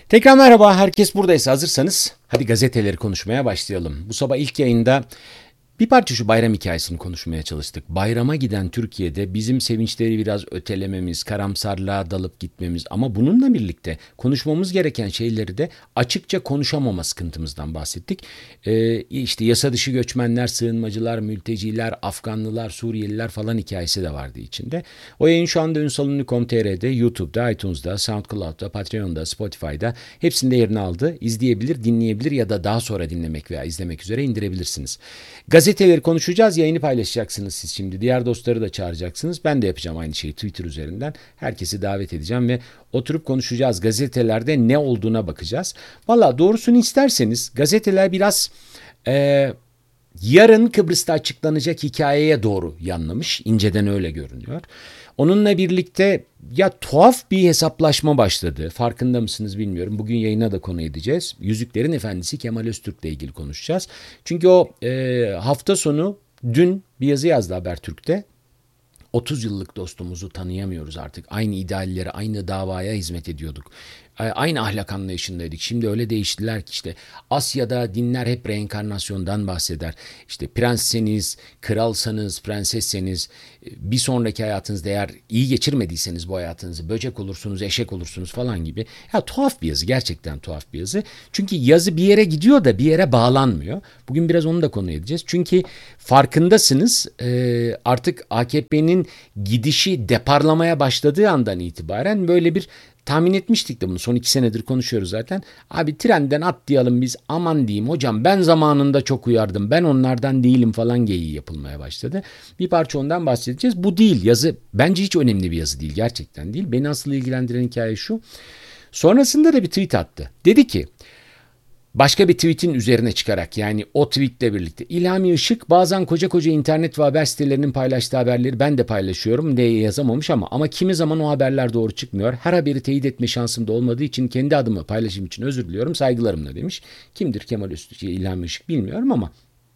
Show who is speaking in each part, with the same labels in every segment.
Speaker 1: Tekrar merhaba, herkes buradaysa hazırsanız hadi gazeteleri konuşmaya başlayalım. Bu sabah ilk yayında bir parça şu bayram hikayesini konuşmaya çalıştık. Bayrama giden Türkiye'de bizim sevinçleri biraz ötelememiz, karamsarlığa dalıp gitmemiz ama bununla birlikte konuşmamız gereken şeyleri de açıkça konuşamama sıkıntımızdan bahsettik. İşte yasa dışı göçmenler, sığınmacılar, mülteciler, Afganlılar, Suriyeliler falan hikayesi de vardı içinde. O yayın şu anda ünsalünlü.com.tr'de, YouTube'da, iTunes'da, SoundCloud'da, Patreon'da, Spotify'da hepsinde yerini aldı. İzleyebilir, dinleyebilir ya da daha sonra dinlemek veya izlemek üzere indirebilirsiniz. Gazeteleri konuşacağız, yayını paylaşacaksınız siz şimdi. Diğer dostları da çağıracaksınız. Ben de yapacağım aynı şeyi Twitter üzerinden. Herkesi davet edeceğim ve oturup konuşacağız. Gazetelerde ne olduğuna bakacağız. Valla doğrusunu isterseniz gazeteler biraz yarın Kıbrıs'ta açıklanacak hikayeye doğru yanlamış. İnceden öyle görünüyor. Onunla birlikte ya tuhaf bir hesaplaşma başladı. Farkında mısınız bilmiyorum. Bugün yayına da konu edeceğiz. Yüzüklerin Efendisi Kemal Öztürk'le ilgili konuşacağız. Çünkü o hafta sonu dün bir yazı yazdı Habertürk'te. 30 yıllık dostumuzu tanıyamıyoruz artık. Aynı ideallere, aynı davaya hizmet ediyorduk. Aynı ahlak anlayışındaydık. Şimdi öyle değiştiler ki işte Asya'da dinler hep reenkarnasyondan bahseder. İşte prensseniz, kralsanız, prensesseniz bir sonraki hayatınızda eğer iyi geçirmediyseniz bu hayatınızı böcek olursunuz, eşek olursunuz falan gibi. Ya tuhaf bir yazı, gerçekten tuhaf bir yazı. Çünkü yazı bir yere gidiyor da bir yere bağlanmıyor. Bugün biraz onu da konu edeceğiz. Çünkü farkındasınız artık AKP'nin gidişi deparlamaya başladığı andan itibaren böyle bir tahmin etmiştik de bunu. Son 2 senedir konuşuyoruz zaten. Abi trenden atlayalım biz, aman diyeyim hocam ben zamanında çok uyardım, ben onlardan değilim falan geyiği yapılmaya başladı. Bir parça ondan bahsedeceğiz. Bu değil yazı, bence hiç önemli bir yazı değil, gerçekten değil. Beni asıl ilgilendiren hikaye şu. Sonrasında da bir tweet attı. Dedi ki başka bir tweetin üzerine çıkarak, yani o tweetle birlikte, İlhami Işık bazen koca koca internet ve haber sitelerinin paylaştığı haberleri ben de paylaşıyorum diye yazamamış ama kimi zaman o haberler doğru çıkmıyor. Her haberi teyit etme şansım da olmadığı için kendi adımı paylaşım için özür diliyorum, saygılarımla demiş. Kimdir Kemal Öztürk, İlhami Işık bilmiyorum ama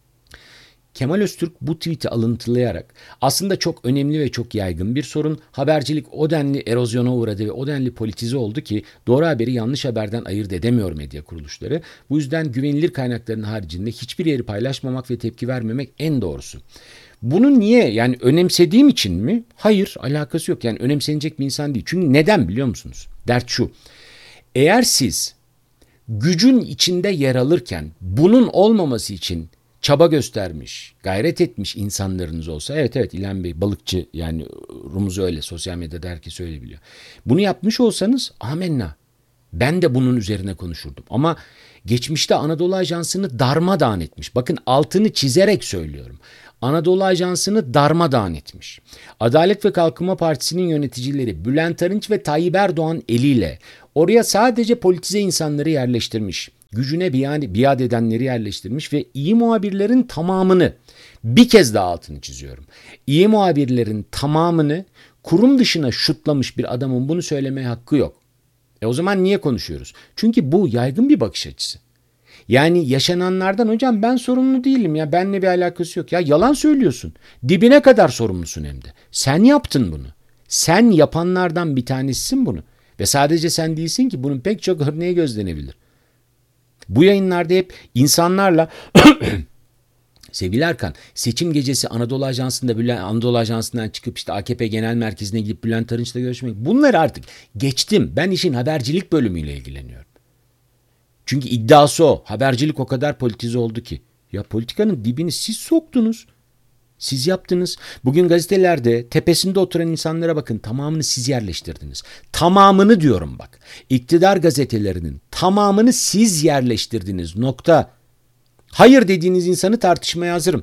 Speaker 1: Kemal Öztürk bu tweet'i alıntılayarak aslında çok önemli ve çok yaygın bir sorun. Habercilik o denli erozyona uğradı ve o denli politize oldu ki doğru haberi yanlış haberden ayırt edemiyor medya kuruluşları. Bu yüzden güvenilir kaynakların haricinde hiçbir yeri paylaşmamak ve tepki vermemek en doğrusu. Bunu niye, yani önemsediğim için mi? Hayır, alakası yok. Yani önemsenecek bir insan değil. Çünkü neden biliyor musunuz? Dert şu. Eğer siz gücün içinde yer alırken bunun olmaması için çaba göstermiş, gayret etmiş insanlarınız olsa, evet İlhan Bey balıkçı, yani Rumuz öyle, sosyal medyada herkes öyle biliyor. Bunu yapmış olsanız amenna. Ben de bunun üzerine konuşurdum. Ama geçmişte Anadolu Ajansı'nı darmadağın etmiş. Bakın altını çizerek söylüyorum. Anadolu Ajansı'nı darmadağın etmiş. Adalet ve Kalkınma Partisi'nin yöneticileri Bülent Arınç ve Tayyip Erdoğan eliyle oraya sadece politize insanları yerleştirmiş. Gücüne biat edenleri yerleştirmiş ve iyi muhabirlerin tamamını, bir kez daha altını çiziyorum, İyi muhabirlerin tamamını kurum dışına şutlamış bir adamın bunu söylemeye hakkı yok. O zaman niye konuşuyoruz? Çünkü bu yaygın bir bakış açısı. Yani yaşananlardan hocam ben sorumlu değilim ya, benimle bir alakası yok. Ya yalan söylüyorsun. Dibine kadar sorumlusun hem de. Sen yaptın bunu. Sen yapanlardan bir tanesisin bunu. Ve sadece sen değilsin ki, bunun pek çok örneği gözlenebilir. Bu yayınlarda hep insanlarla sevgili Erkan, seçim gecesi Anadolu Ajansı'ndan çıkıp işte AKP Genel Merkezi'ne gidip Bülent Arınç'la görüşmek, bunları artık geçtim. Ben işin habercilik bölümüyle ilgileniyorum. Çünkü iddiası o. Habercilik o kadar politize oldu ki. Ya politikanın dibini siz soktunuz. Siz yaptınız. Bugün gazetelerde tepesinde oturan insanlara bakın, tamamını siz yerleştirdiniz. Tamamını diyorum bak. İktidar gazetelerinin tamamını siz yerleştirdiniz. Nokta. Hayır dediğiniz insanı tartışmaya hazırım.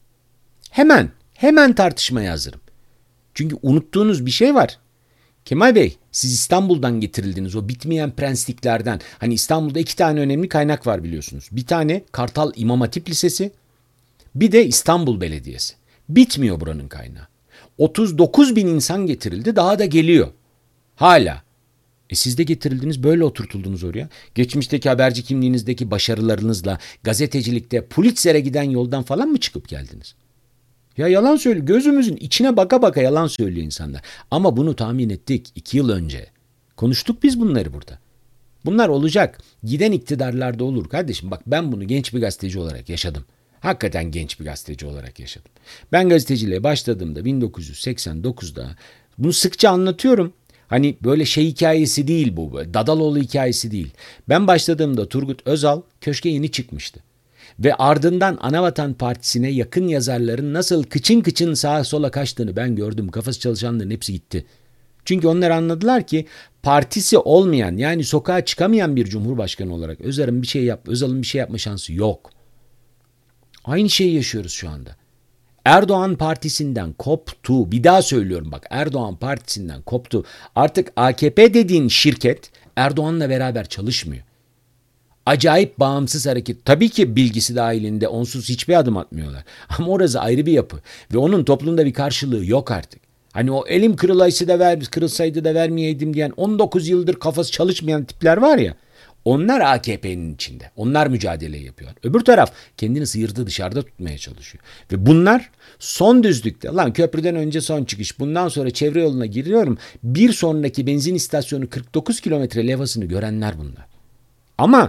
Speaker 1: Hemen tartışmaya hazırım. Çünkü unuttuğunuz bir şey var. Kemal Bey, siz İstanbul'dan getirildiniz, o bitmeyen prensliklerden. Hani İstanbul'da 2 tane önemli kaynak var biliyorsunuz. Bir tane Kartal İmam Hatip Lisesi, bir de İstanbul Belediyesi. Bitmiyor buranın kaynağı. 39 bin insan getirildi, daha da geliyor. Hala. Siz de getirildiniz, böyle oturtuldunuz oraya. Geçmişteki haberci kimliğinizdeki başarılarınızla gazetecilikte Pulitzer'e giden yoldan falan mı çıkıp geldiniz? Ya yalan söylüyor. Gözümüzün içine baka baka yalan söylüyor insanlar. Ama bunu tahmin ettik 2 yıl önce. Konuştuk biz bunları burada. Bunlar olacak. Giden iktidarlarda olur kardeşim. Bak ben bunu genç bir gazeteci olarak yaşadım. Hakikaten genç bir gazeteci olarak yaşadım. Ben gazeteciliğe başladığımda 1989'da bunu sıkça anlatıyorum. Hani böyle şey hikayesi değil bu. Dadaloğlu hikayesi değil. Ben başladığımda Turgut Özal köşke yeni çıkmıştı. Ve ardından Anavatan Partisi'ne yakın yazarların nasıl kıçın kıçın sağa sola kaçtığını ben gördüm. Kafası çalışanların hepsi gitti. Çünkü onlar anladılar ki partisi olmayan, yani sokağa çıkamayan bir cumhurbaşkanı olarak Özal'ın bir şey yapma şansı yok. Aynı şeyi yaşıyoruz şu anda. Erdoğan partisinden koptu. Bir daha söylüyorum bak, Erdoğan partisinden koptu. Artık AKP dediğin şirket Erdoğan'la beraber çalışmıyor. Acayip bağımsız hareket. Tabii ki bilgisi dahilinde onsuz hiçbir adım atmıyorlar. Ama orası ayrı bir yapı. Ve onun toplumda bir karşılığı yok artık. Hani o elim kırılsaydı da vermeyeydim diyen 19 yıldır kafası çalışmayan tipler var ya. Onlar AKP'nin içinde. Onlar mücadele yapıyorlar. Öbür taraf kendini sıyırdı dışarıda tutmaya çalışıyor. Ve bunlar son düzlükte. Lan köprüden önce son çıkış. Bundan sonra çevre yoluna giriyorum. Bir sonraki benzin istasyonu 49 kilometre levhasını görenler bunlar. Ama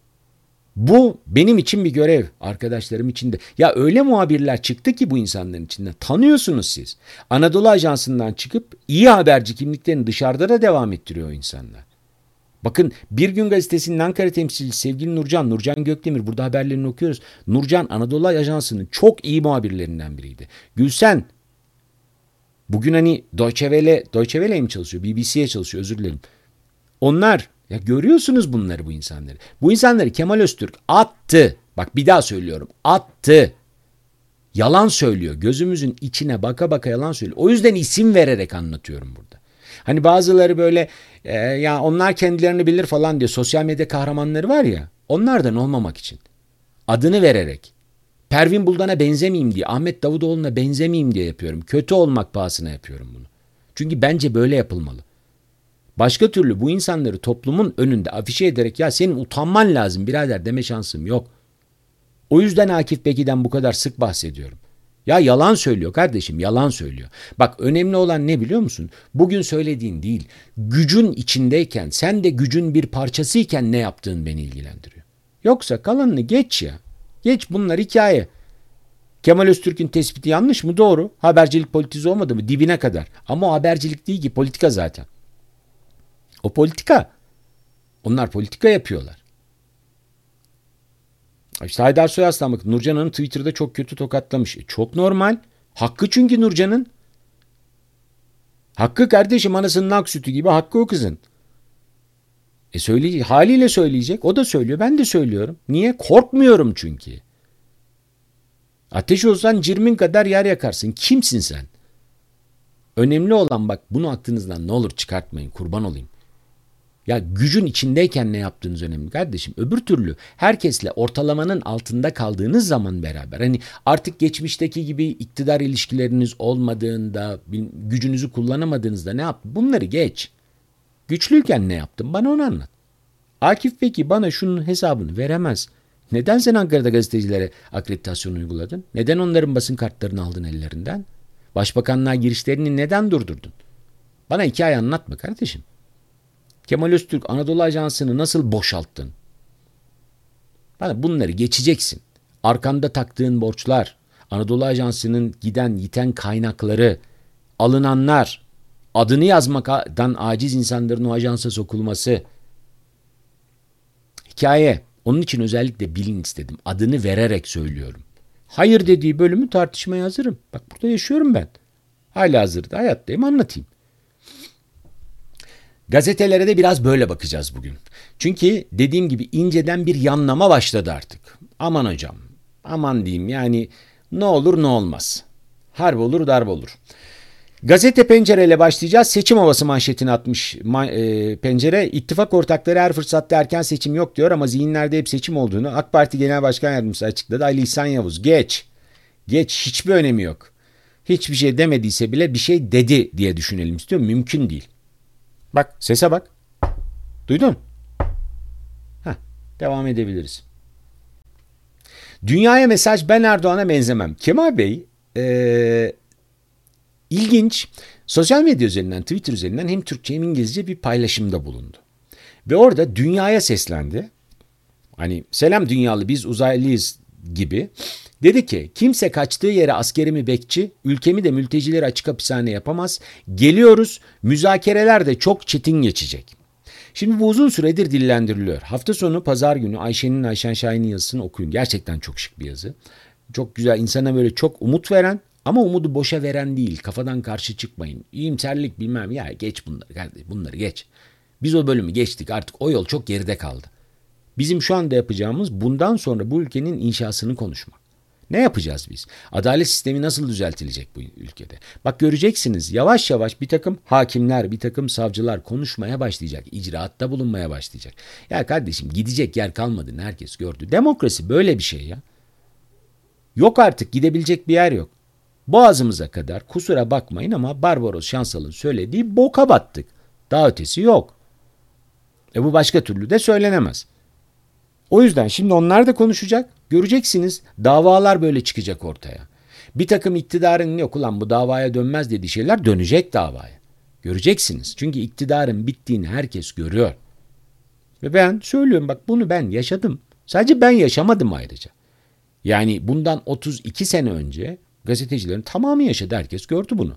Speaker 1: bu benim için bir görev, arkadaşlarım için de. Ya öyle muhabirler çıktı ki bu insanların içinden. Tanıyorsunuz siz. Anadolu Ajansı'ndan çıkıp iyi haberci kimliklerini dışarıda da devam ettiriyor o insanlar. Bakın Bir Gün Gazetesi'nin Ankara temsilcisi sevgili Nurcan Gökdemir, burada haberlerini okuyoruz. Nurcan Anadolu Ajansı'nın çok iyi muhabirlerinden biriydi. Gülsen bugün hani Deutsche Welle'ye mi çalışıyor? BBC'ye çalışıyor, özür dilerim. Onlar, ya görüyorsunuz bunları, bu insanları. Bu insanları Kemal Öztürk attı. Bak bir daha söylüyorum, attı. Yalan söylüyor. Gözümüzün içine baka baka yalan söylüyor. O yüzden isim vererek anlatıyorum burada. Hani bazıları böyle ya onlar kendilerini bilir falan diye sosyal medya kahramanları var ya, onlardan olmamak için. Adını vererek. Pervin Buldan'a benzemeyeyim diye, Ahmet Davutoğlu'na benzemeyeyim diye yapıyorum. Kötü olmak pahasına yapıyorum bunu. Çünkü bence böyle yapılmalı. Başka türlü bu insanları toplumun önünde afişe ederek ya senin utanman lazım birader deme şansım yok. O yüzden Akif Beki'den bu kadar sık bahsediyorum. Ya yalan söylüyor kardeşim, yalan söylüyor. Bak önemli olan ne biliyor musun? Bugün söylediğin değil, gücün içindeyken, sen de gücün bir parçasıyken ne yaptığın beni ilgilendiriyor. Yoksa kalanını geç ya. Geç, bunlar hikaye. Kemal Öztürk'ün tespiti yanlış mı? Doğru. Habercilik politize olmadı mı? Dibine kadar. Ama o habercilik değil ki, politika zaten. O politika. Onlar politika yapıyorlar. İşte Haydar Soyaslan bakın, Nurcan Hanım Twitter'da çok kötü tokatlamış. Çok normal. Hakkı çünkü Nurcan'ın. Hakkı kardeşim, anasının ak sütü gibi hakkı o kızın. Haliyle söyleyecek. O da söylüyor. Ben de söylüyorum. Niye? Korkmuyorum çünkü. Ateş olsan cirmin kadar yer yakarsın. Kimsin sen? Önemli olan bak, bunu aklınızdan ne olur çıkartmayın. Kurban olayım. Ya gücün içindeyken ne yaptığınız önemli kardeşim. Öbür türlü herkesle ortalamanın altında kaldığınız zaman beraber, hani artık geçmişteki gibi iktidar ilişkileriniz olmadığında, gücünüzü kullanamadığınızda ne yaptın? Bunları geç. Güçlüyken ne yaptın? Bana onu anlat. Akif peki bana şunun hesabını veremez. Neden sen Ankara'da gazetecilere akreditasyon uyguladın? Neden onların basın kartlarını aldın ellerinden? Başbakanlığa girişlerini neden durdurdun? Bana hikaye anlatma kardeşim. Kemal Öztürk Anadolu Ajansı'nı nasıl boşalttın? Bana bunları geçeceksin. Arkanda taktığın borçlar, Anadolu Ajansı'nın giden yiten kaynakları, alınanlar, adını yazmaktan aciz insanların o ajansa sokulması. Hikaye. Onun için özellikle bilin istedim. Adını vererek söylüyorum. Hayır dediği bölümü tartışmaya hazırım. Bak burada yaşıyorum ben. Halihazırda hayattayım, anlatayım. Gazetelere de biraz böyle bakacağız bugün. Çünkü dediğim gibi inceden bir yanlama başladı artık. Aman hocam, aman diyeyim, yani ne olur ne olmaz. Harp olur darp olur. Gazete Pencere'yle başlayacağız. Seçim havası manşetini atmış Pencere. İttifak ortakları her fırsatta erken seçim yok diyor ama zihinlerde hep seçim olduğunu AK Parti Genel Başkan Yardımcısı açıkladı. Ali İhsan Yavuz. Geç, hiçbir önemi yok. Hiçbir şey demediyse bile bir şey dedi diye düşünelim istiyorum. Mümkün değil. Bak sese bak. Duydun? Devam edebiliriz. Dünyaya mesaj: ben Erdoğan'a benzemem. Kemal Bey ilginç, sosyal medya üzerinden, Twitter üzerinden hem Türkçe hem İngilizce bir paylaşımda bulundu. Ve orada dünyaya seslendi. Hani selam dünyalı biz uzaylıyız gibi. Dedi ki kimse kaçtığı yere askerimi bekçi, ülkemi de mültecileri açık hapishane yapamaz. Geliyoruz, müzakereler de çok çetin geçecek. Şimdi bu uzun süredir dillendiriliyor. Hafta sonu pazar günü Ayşen Şahin'in yazısını okuyun. Gerçekten çok şık bir yazı. Çok güzel, insana böyle çok umut veren ama umudu boşa veren değil. Kafadan karşı çıkmayın. İyimserlik bilmem ya geç bunları kardeşim, bunları geç. Biz o bölümü geçtik, artık o yol çok geride kaldı. Bizim şu anda yapacağımız bundan sonra bu ülkenin inşasını konuşmak. Ne yapacağız biz? Adalet sistemi nasıl düzeltilecek bu ülkede? Bak göreceksiniz yavaş yavaş bir takım hakimler, bir takım savcılar konuşmaya başlayacak. İcraatta bulunmaya başlayacak. Ya kardeşim gidecek yer kalmadığını herkes gördü. Demokrasi böyle bir şey ya. Yok artık gidebilecek bir yer yok. Boğazımıza kadar kusura bakmayın ama Barbaros Şansal'ın söylediği boka battık. Daha ötesi yok. Bu başka türlü de söylenemez. O yüzden şimdi onlar da konuşacak. Göreceksiniz davalar böyle çıkacak ortaya. Bir takım iktidarın yok ulan bu davaya dönmez dediği şeyler dönecek davaya. Göreceksiniz. Çünkü iktidarın bittiğini herkes görüyor. Ve ben söylüyorum bak bunu ben yaşadım. Sadece ben yaşamadım ayrıca. Yani bundan 32 sene önce gazetecilerin tamamı yaşadı. Herkes gördü bunu.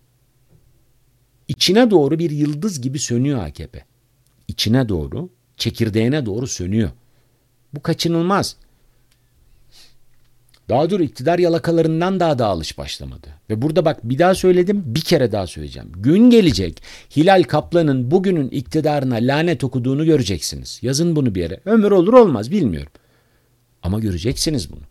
Speaker 1: İçine doğru bir yıldız gibi sönüyor AKP. İçine doğru, çekirdeğine doğru sönüyor. Bu kaçınılmaz. Daha dur iktidar yalakalarından daha dağılış başlamadı. Ve burada bak bir daha söyledim, bir kere daha söyleyeceğim. Gün gelecek Hilal Kaplan'ın bugünün iktidarına lanet okuduğunu göreceksiniz. Yazın bunu bir yere. Ömür olur olmaz bilmiyorum. Ama göreceksiniz bunu.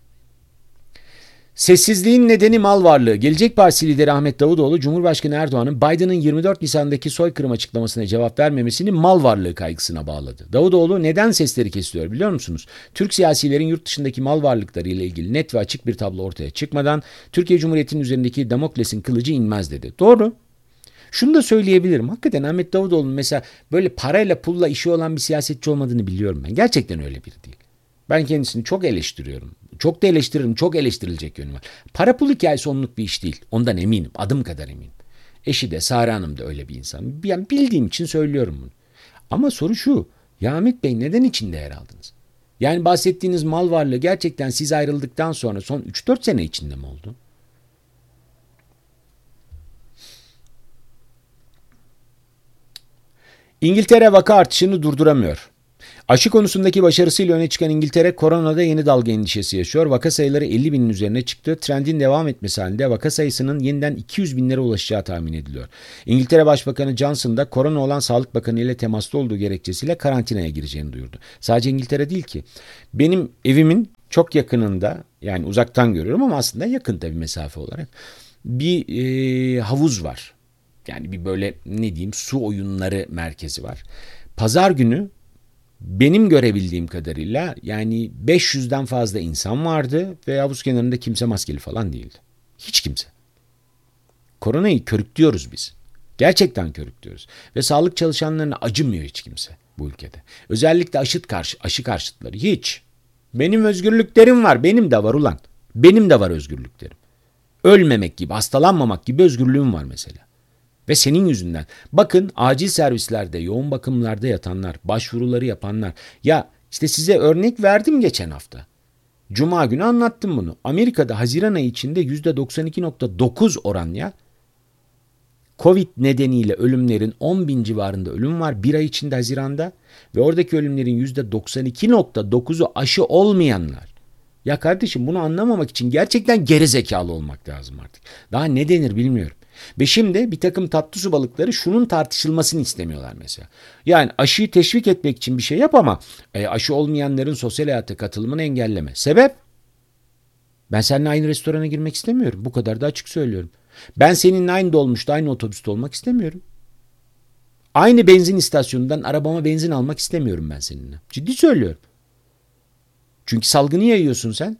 Speaker 1: Sessizliğin nedeni mal varlığı. Gelecek Partisi lideri Ahmet Davutoğlu, Cumhurbaşkanı Erdoğan'ın Biden'ın 24 Nisan'daki soykırım açıklamasına cevap vermemesini mal varlığı kaygısına bağladı. Davutoğlu neden sesleri kesiliyor biliyor musunuz? Türk siyasilerin yurt dışındaki mal varlıkları ile ilgili net ve açık bir tablo ortaya çıkmadan Türkiye Cumhuriyeti'nin üzerindeki Damokles'in kılıcı inmez dedi. Doğru. Şunu da söyleyebilirim. Hakikaten Ahmet Davutoğlu'nun mesela böyle parayla pulla işi olan bir siyasetçi olmadığını biliyorum ben. Gerçekten öyle biri değil. Ben kendisini çok eleştiriyorum. Çok da eleştiririm. Çok eleştirilecek yönü var. Para pul hikayesi onluk bir iş değil. Ondan eminim. Adım kadar eminim. Eşi de Sare Hanım da öyle bir insan. Yani bildiğim için söylüyorum bunu. Ama soru şu. Ya Ahmet Bey neden içinde yer aldınız? Yani bahsettiğiniz mal varlığı gerçekten siz ayrıldıktan sonra son 3-4 sene içinde mi oldu? İngiltere vaka artışını durduramıyor. Aşı konusundaki başarısıyla öne çıkan İngiltere koronada yeni dalga endişesi yaşıyor. Vaka sayıları 50 binin üzerine çıktı. Trendin devam etmesi halinde vaka sayısının yeniden 200 binlere ulaşacağı tahmin ediliyor. İngiltere Başbakanı Johnson da korona olan Sağlık Bakanı ile temasta olduğu gerekçesiyle karantinaya gireceğini duyurdu. Sadece İngiltere değil ki. Benim evimin çok yakınında yani uzaktan görüyorum ama aslında yakın tabii mesafe olarak bir havuz var. Yani bir böyle ne diyeyim su oyunları merkezi var. Pazar günü benim görebildiğim kadarıyla yani 500'den fazla insan vardı ve havuz kenarında kimse maskeli falan değildi. Hiç kimse. Koronayı körüklüyoruz biz. Gerçekten körüklüyoruz. Ve sağlık çalışanlarına acımıyor hiç kimse bu ülkede. Özellikle aşı karşıtları hiç. Benim özgürlüklerim var. Benim de var ulan. Benim de var özgürlüklerim. Ölmemek gibi, hastalanmamak gibi özgürlüğüm var mesela. Ve senin yüzünden. Bakın acil servislerde, yoğun bakımlarda yatanlar, başvuruları yapanlar. Ya işte size örnek verdim geçen hafta. Cuma günü anlattım bunu. Amerika'da Haziran ayı içinde %92.9 oran ya. Covid nedeniyle ölümlerin 10 bin civarında ölüm var. Bir ay içinde Haziran'da. Ve oradaki ölümlerin %92.9'u aşı olmayanlar. Ya kardeşim bunu anlamamak için gerçekten geri zekalı olmak lazım artık. Daha ne denir bilmiyorum. Ve şimdi bir takım tatlı su balıkları şunun tartışılmasını istemiyorlar mesela. Yani aşıyı teşvik etmek için bir şey yap ama aşı olmayanların sosyal hayata katılımını engelleme. Sebep? Ben seninle aynı restorana girmek istemiyorum. Bu kadar da açık söylüyorum. Ben seninle aynı dolmuşta, aynı otobüste olmak istemiyorum. Aynı benzin istasyonundan arabama benzin almak istemiyorum ben seninle. Ciddi söylüyorum. Çünkü salgını yayıyorsun sen.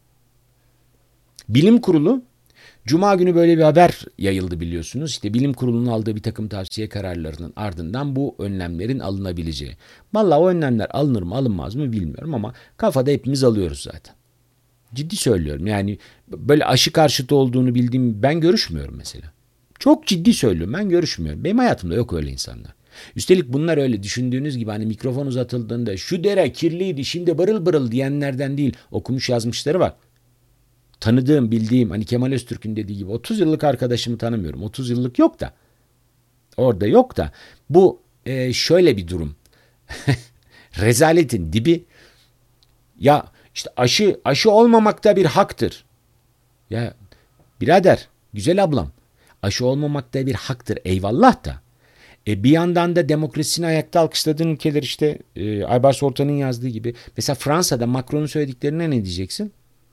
Speaker 1: Bilim Kurulu Cuma günü böyle bir haber yayıldı biliyorsunuz. İşte bilim kurulunun aldığı bir takım tavsiye kararlarının ardından bu önlemlerin alınabileceği. Vallahi o önlemler alınır mı alınmaz mı bilmiyorum ama kafada hepimiz alıyoruz zaten. Ciddi söylüyorum yani böyle aşı karşıtı olduğunu bildiğim ben görüşmüyorum mesela. Çok ciddi söylüyorum ben görüşmüyorum. Benim hayatımda yok öyle insanlar. Üstelik bunlar öyle düşündüğünüz gibi hani mikrofon uzatıldığında şu dere kirliydi şimdi bırıl bırıl diyenlerden değil, okumuş yazmışları var. Tanıdığım, bildiğim, hani Kemal Öztürk'ün dediği gibi 30 yıllık arkadaşımı tanımıyorum. 30 yıllık yok da. Orada yok da. Bu şöyle bir durum. Rezaletin dibi. Ya işte aşı olmamak da bir haktır. Ya birader, güzel ablam. Aşı olmamak da bir haktır. Eyvallah da. Bir yandan da demokrasisini ayakta alkışladığın ülkeler işte Aybars Ortan'ın yazdığı gibi. Mesela Fransa'da Macron'un söylediklerine ne diyeceksin?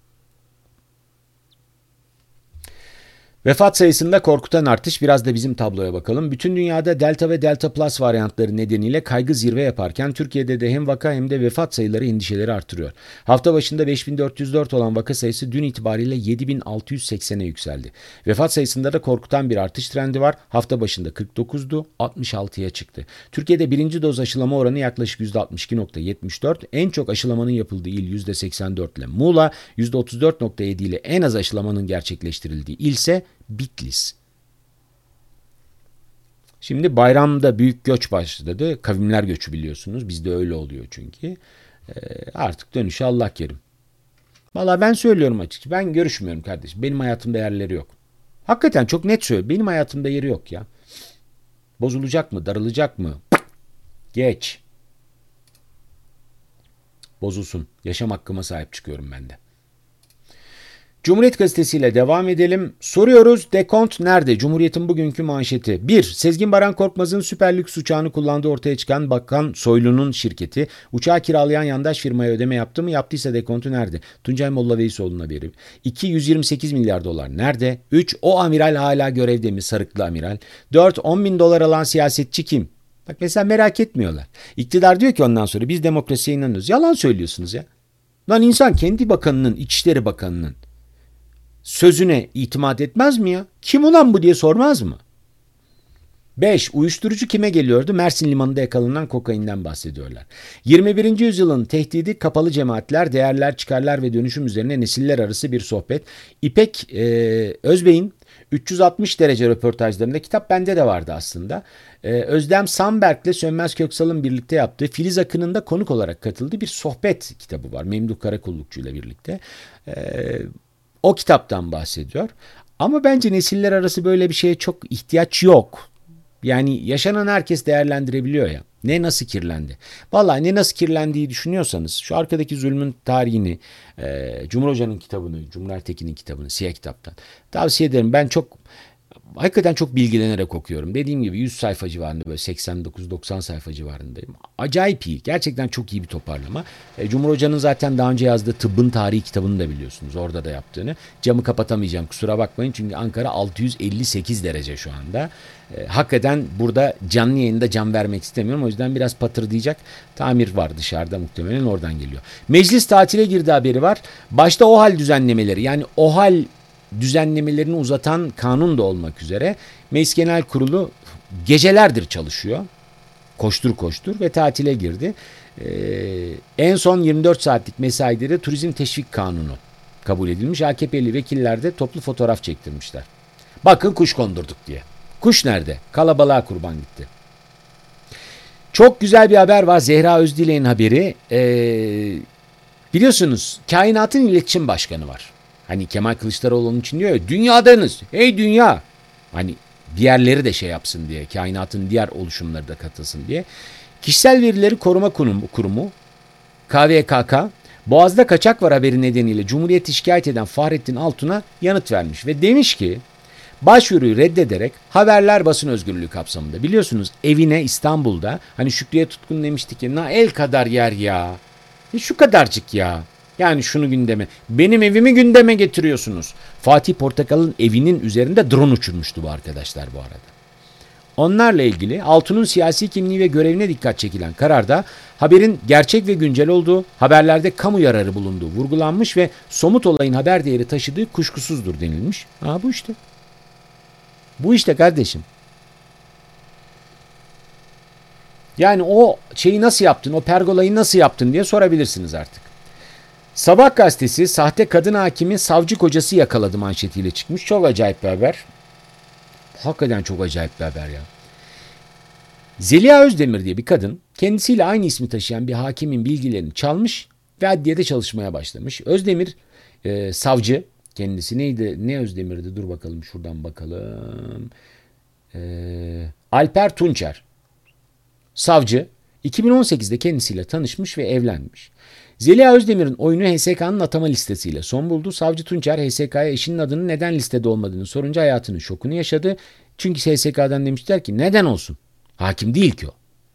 Speaker 1: Vefat sayısında korkutan artış, biraz da bizim tabloya bakalım. Bütün dünyada Delta ve Delta Plus varyantları nedeniyle kaygı zirve yaparken Türkiye'de de hem vaka hem de vefat sayıları endişeleri artırıyor. Hafta başında 5404 olan vaka sayısı dün itibariyle 7680'e yükseldi. Vefat sayısında da korkutan bir artış trendi var. Hafta başında 49'du, 66'ya çıktı. Türkiye'de birinci doz aşılama oranı yaklaşık %62.74. En çok aşılamanın yapıldığı il %84 ile Muğla, %34.7 ile en az aşılamanın gerçekleştirildiği ilse Bitlis. Şimdi bayramda büyük göç başladı. Kavimler göçü biliyorsunuz. Bizde öyle oluyor çünkü. Artık dönüşe Allah kerim. Valla ben söylüyorum açıkçası. Ben görüşmüyorum kardeşim. Benim hayatımda yerleri yok. Hakikaten çok net söylüyorum. Benim hayatımda yeri yok ya. Bozulacak mı? Darılacak mı? Geç. Bozulsun. Yaşam hakkıma sahip çıkıyorum ben de. Cumhuriyet gazetesiyle devam edelim. Soruyoruz, dekont nerede? Cumhuriyet'in bugünkü manşeti. 1. Sezgin Baran Korkmaz'ın süper lüks uçağını kullandığı ortaya çıkan Bakan Soylu'nun şirketi. Uçağı kiralayan yandaş firmaya ödeme yaptı mı? Yaptıysa dekontu nerede? Tuncay Molla Veysoğlu'na haberi. 2. 128 milyar dolar nerede? 3. O amiral hala görevde mi? Sarıklı amiral. 4. 10 bin dolar alan siyasetçi kim? Bak mesela merak etmiyorlar. İktidar diyor ki ondan sonra biz demokrasiye inanıyoruz. Yalan söylüyorsunuz ya. Lan insan kendi bakanının, İçişleri Bakanı'nın sözüne itimat etmez mi ya? Kim ulan bu diye sormaz mı? 5. Uyuşturucu kime geliyordu? Mersin limanında yakalanan kokainden bahsediyorlar. 21. yüzyılın tehdidi kapalı cemaatler, değerler, çıkarlar ve dönüşüm üzerine nesiller arası bir sohbet. İpek Özbey'in 360 derece röportajlarında, kitap bende de vardı aslında. Özlem Samberk'le Sönmez Köksal'ın birlikte yaptığı, Filiz Akın'ın da konuk olarak katıldığı bir sohbet kitabı var. Memduh Karakullukçu ile birlikte. O kitaptan bahsediyor. Ama bence nesiller arası böyle bir şeye çok ihtiyaç yok. Yani yaşanan herkes değerlendirebiliyor ya. Ne nasıl kirlendi? Vallahi ne nasıl kirlendiği düşünüyorsanız şu arkadaki zulmün tarihini, Cumhur Hoca'nın kitabını, Cumhur Ertekin'in kitabını, Siyah Kitap'tan tavsiye ederim. Ben hakikaten çok bilgilenerek okuyorum. Dediğim gibi 100 sayfa civarında, böyle 89-90 sayfa civarındayım. Acayip iyi. Gerçekten çok iyi bir toparlama. Cumhur Hoca'nın zaten daha önce yazdığı Tıbbın Tarihi kitabını da biliyorsunuz. Orada da yaptığını. Camı kapatamayacağım, kusura bakmayın. Çünkü Ankara 658 derece şu anda. Hakikaten burada canlı yayında can vermek istemiyorum. O yüzden biraz patırdayacak. Tamir var dışarıda, muhtemelen oradan geliyor. Meclis tatile girdi haberi var. Başta OHAL düzenlemeleri, yani OHAL düzenlemelerini uzatan kanun da olmak üzere Meclis Genel Kurulu gecelerdir çalışıyor. Koştur koştur ve tatile girdi. En son 24 saatlik mesaide de Turizm Teşvik Kanunu kabul edilmiş. AKP'li vekiller de toplu fotoğraf çektirmişler. Bakın kuş kondurduk diye. Kuş nerede? Kalabalığa kurban gitti. Çok güzel bir haber var. Zehra Özdilek'in haberi. Biliyorsunuz kainatın iletişim başkanı var. Hani Kemal Kılıçdaroğlu'nun için diyor ya, dünyadanız. Hey dünya. Hani diğerleri de şey yapsın diye. Kainatın diğer oluşumları da katılsın diye. Kişisel Verileri Koruma Kurumu KVKK, Boğaz'da kaçak var haberi nedeniyle Cumhuriyet'i şikayet eden Fahrettin Altun'a yanıt vermiş. Ve demiş ki başvuruyu reddederek haberler basın özgürlüğü kapsamında. Biliyorsunuz evine İstanbul'da, hani Şükriye Tutkun demişti ki na el kadar yer ya. Şu kadarcık ya. Yani şunu gündeme. Benim evimi gündeme getiriyorsunuz. Fatih Portakal'ın evinin üzerinde drone uçurmuştu bu arkadaşlar bu arada. Onlarla ilgili Altun'un siyasi kimliği ve görevine dikkat çekilen kararda haberin gerçek ve güncel olduğu, haberlerde kamu yararı bulunduğu vurgulanmış ve somut olayın haber değeri taşıdığı kuşkusuzdur denilmiş. Bu işte. Bu işte kardeşim. Yani o şeyi nasıl yaptın, o pergolayı nasıl yaptın diye sorabilirsiniz artık. Sabah gazetesi sahte kadın hakimi savcı kocası yakaladı manşetiyle çıkmış. Çok acayip bir haber. Hakikaten çok acayip bir haber ya. Zeliha Özdemir diye bir kadın kendisiyle aynı ismi taşıyan bir hakimin bilgilerini çalmış ve adliyede çalışmaya başlamış. Özdemir savcı, kendisi neydi, ne Özdemir'di, dur bakalım şuradan bakalım. Alper Tunçer savcı 2018'de kendisiyle tanışmış ve evlenmiş. Zeliha Özdemir'in oyunu HSK'nın atama listesiyle son buldu. Savcı Tunçer HSK'ya eşinin adının neden listede olmadığını sorunca hayatının şokunu yaşadı. Çünkü HSK'dan demişler ki neden olsun? Hakim değil ki o.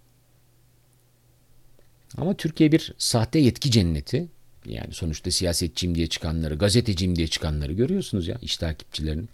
Speaker 1: Ama Türkiye bir sahte yetki cenneti. Yani sonuçta siyasetçiyim diye çıkanları, gazeteciyim diye çıkanları görüyorsunuz ya, iş takipçilerini.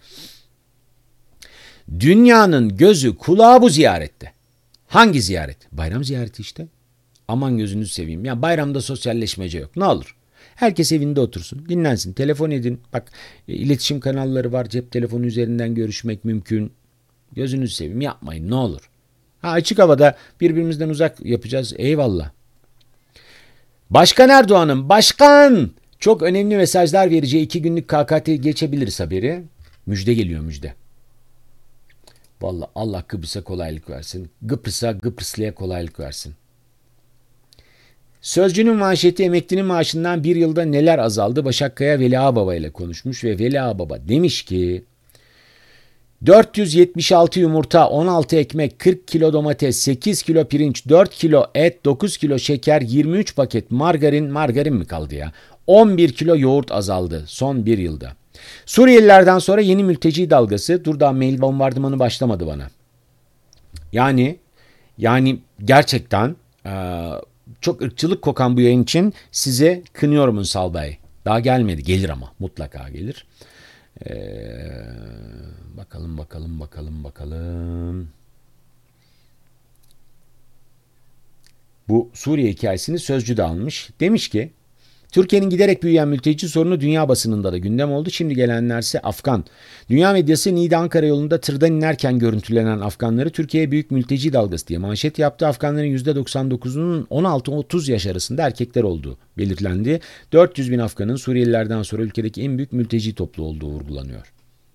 Speaker 1: Dünyanın gözü kulağı bu ziyarette. Hangi ziyaret? Bayram ziyareti işte. Aman gözünüzü seveyim. Ya bayramda sosyalleşmece yok. Ne olur. Herkes evinde otursun, dinlensin, telefon edin. Bak iletişim kanalları var, cep telefonu üzerinden görüşmek mümkün. Gözünüzü seveyim, yapmayın ne olur. Açık havada birbirimizden uzak yapacağız. Eyvallah. Başkan Erdoğan'ın çok önemli mesajlar vereceği 2 günlük KKT geçebiliriz haberi. Müjde geliyor, müjde. Vallahi Allah Kıbrıs'a kolaylık versin. Kıbrıslı'ya kolaylık versin. Sözcünün manşeti emeklinin maaşından bir yılda neler azaldı? Başak Kaya Veli Ağbaba ile konuşmuş ve Veli Ağbaba demiş ki 476 yumurta, 16 ekmek, 40 kilo domates, 8 kilo pirinç, 4 kilo et, 9 kilo şeker, 23 paket margarin mi kaldı ya? 11 kilo yoğurt azaldı son bir yılda. Suriyelilerden sonra yeni mülteci dalgası. Dur daha mail bombardımanı başlamadı bana. Yani gerçekten çok ırkçılık kokan bu yayın için size kınıyorum Ünsal Bey. Daha gelmedi. Gelir ama. Mutlaka gelir. Bakalım. Bu Suriye hikayesini Sözcü'de almış. Demiş ki Türkiye'nin giderek büyüyen mülteci sorunu dünya basınında da gündem oldu. Şimdi gelenlerse Afgan. Dünya medyası Niğde-Ankara yolunda tırdan inerken görüntülenen Afganları Türkiye'ye büyük mülteci dalgası diye manşet yaptı. Afganların %99'unun 16-30 yaş arasında erkekler olduğu belirtilendi. 400 bin Afganın Suriyelilerden sonra ülkedeki en büyük mülteci toplu olduğu vurgulanıyor.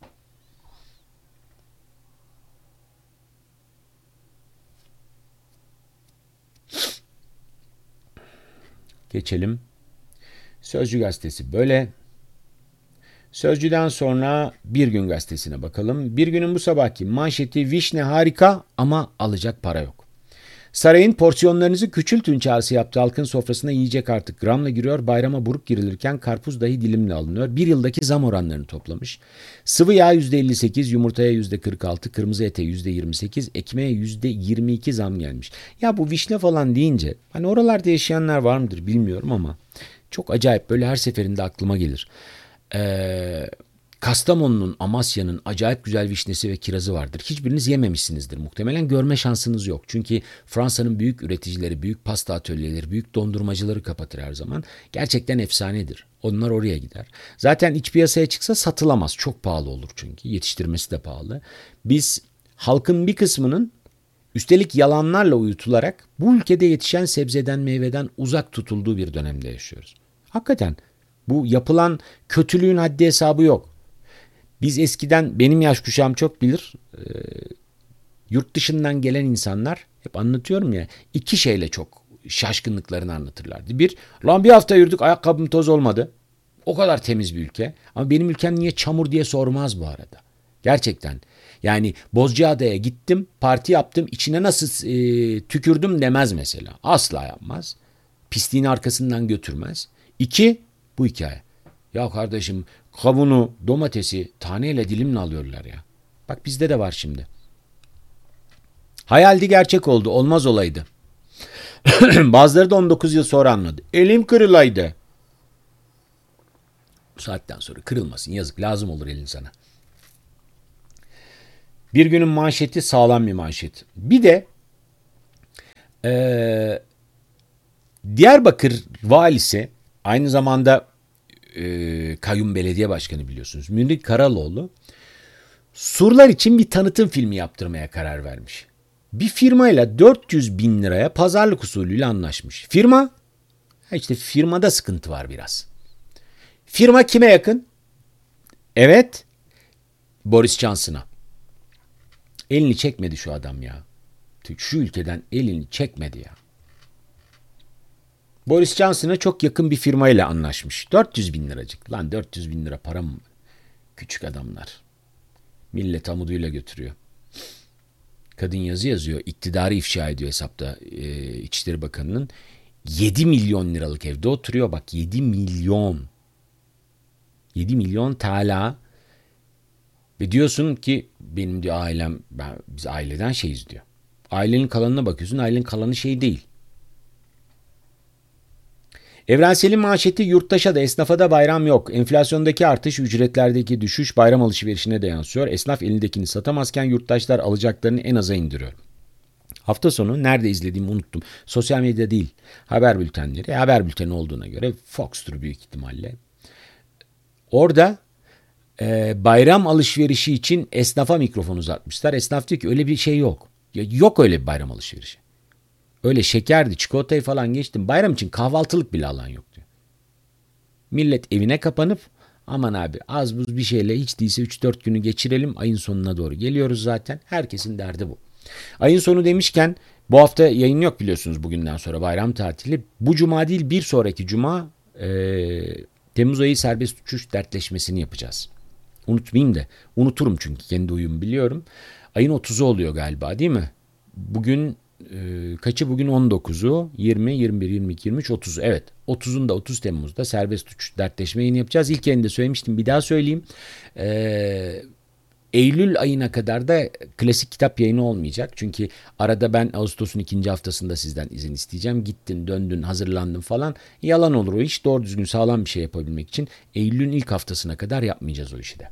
Speaker 1: Geçelim. Sözcü gazetesi böyle. Sözcüden sonra Bir Gün gazetesine bakalım. Bir Gün'ün bu sabahki manşeti vişne harika ama alacak para yok. Sarayın porsiyonlarınızı küçültün çağrısı yaptı. Halkın sofrasına yiyecek artık gramla giriyor. Bayrama buruk girilirken karpuz dahi dilimle alınıyor. Bir yıldaki zam oranlarını toplamış. Sıvı yağ %58, yumurtaya %46, kırmızı ete %28, ekmeğe %22 zam gelmiş. Ya bu vişne falan deyince hani oralarda yaşayanlar var mıdır bilmiyorum ama çok acayip, böyle her seferinde aklıma gelir. Kastamonu'nun, Amasya'nın acayip güzel vişnesi ve kirazı vardır. Hiçbiriniz yememişsinizdir muhtemelen. Görme şansınız yok. Çünkü Fransa'nın büyük üreticileri, büyük pasta atölyeleri, büyük dondurmacıları kapatır her zaman. Gerçekten efsanedir. Onlar oraya gider. Zaten iç piyasaya çıksa satılamaz. Çok pahalı olur çünkü. Yetiştirmesi de pahalı. Biz halkın bir kısmının üstelik yalanlarla uyutularak bu ülkede yetişen sebzeden, meyveden uzak tutulduğu bir dönemde yaşıyoruz. Hakikaten bu yapılan kötülüğün haddi hesabı yok. Biz eskiden, benim yaş kuşağım çok bilir, yurt dışından gelen insanlar, hep anlatıyorum ya, 2 şeyle çok şaşkınlıklarını anlatırlardı. Bir, lan bir hafta yürüdük ayakkabım toz olmadı. O kadar temiz bir ülke. Ama benim ülkem niye çamur diye sormaz bu arada. Gerçekten. Yani Bozcaada'ya gittim, parti yaptım, içine nasıl tükürdüm demez mesela. Asla yapmaz. Pisliğin arkasından götürmez. 2, bu hikaye. Ya kardeşim, kavunu, domatesi taneyle dilimle alıyorlar ya. Bak bizde de var şimdi. Hayaldi, gerçek oldu. Olmaz olaydı. Bazıları da 19 yıl sonra anladı. Elim kırılaydı. Bu saatten sonra kırılmasın. Yazık, lazım olur elin sana. Bir Günün manşeti sağlam bir manşet. Bir de Diyarbakır valisi, aynı zamanda kayyum belediye başkanı biliyorsunuz, Münir Karaloğlu, Surlar için bir tanıtım filmi yaptırmaya karar vermiş. Bir firmayla 400 bin liraya pazarlık usulüyle anlaşmış. Firmada sıkıntı var biraz. Firma kime yakın? Evet, Boris Johnson'a. Elini çekmedi şu adam ya. şu ülkeden elini çekmedi ya. Boris Johnson'a çok yakın bir firmayla anlaşmış. 400 bin liracık. Lan 400 bin lira para mı? Küçük adamlar. Millet amuduyla götürüyor. Kadın yazı yazıyor. İktidarı ifşa ediyor hesapta İçişleri Bakanı'nın. 7 milyon liralık evde oturuyor. Bak 7 milyon. 7 milyon TL. Ve diyorsun ki benim diyor ailem, biz aileden şeyiz diyor. Ailenin kalanına bakıyorsun. Ailenin kalanı şey değil. Evrensel'in manşeti yurttaşa da esnafa da bayram yok. Enflasyondaki artış, ücretlerdeki düşüş bayram alışverişine de yansıyor. Esnaf elindekini satamazken yurttaşlar alacaklarını en aza indiriyor. Hafta sonu nerede izlediğimi unuttum. Sosyal medya değil, haber bültenleri. Haber bülteni olduğuna göre Fox'tur büyük ihtimalle. Orada bayram alışverişi için esnafa mikrofon uzatmışlar. Esnaf diyor ki öyle bir şey yok. Ya, yok öyle bir bayram alışverişi. Öyle şekerdi, çikolatayı falan geçtim. Bayram için kahvaltılık bile alan yok diyor. Millet evine kapanıp aman abi az buz bir şeyle hiç değilse 3-4 günü geçirelim. Ayın sonuna doğru geliyoruz zaten. Herkesin derdi bu. Ayın sonu demişken bu hafta yayın yok biliyorsunuz bugünden sonra bayram tatili. Bu cuma değil bir sonraki cuma Temmuz ayı serbest uçuş dertleşmesini yapacağız. Unutmayayım da unuturum çünkü kendi uyumu biliyorum. Ayın 30'u oluyor galiba değil mi? Bugün kaçı bugün 19'u 20, 21, 22, 23, 30 evet 30'unda 30 Temmuz'da serbest uçuş dertleşme yayını yapacağız. İlk yayında söylemiştim bir daha söyleyeyim. Eylül ayına kadar da klasik kitap yayını olmayacak. Çünkü arada ben Ağustos'un ikinci haftasında sizden izin isteyeceğim. Gittin, döndün, hazırlandın falan. Yalan olur o iş. Doğru düzgün sağlam bir şey yapabilmek için Eylül'ün ilk haftasına kadar yapmayacağız o işi de.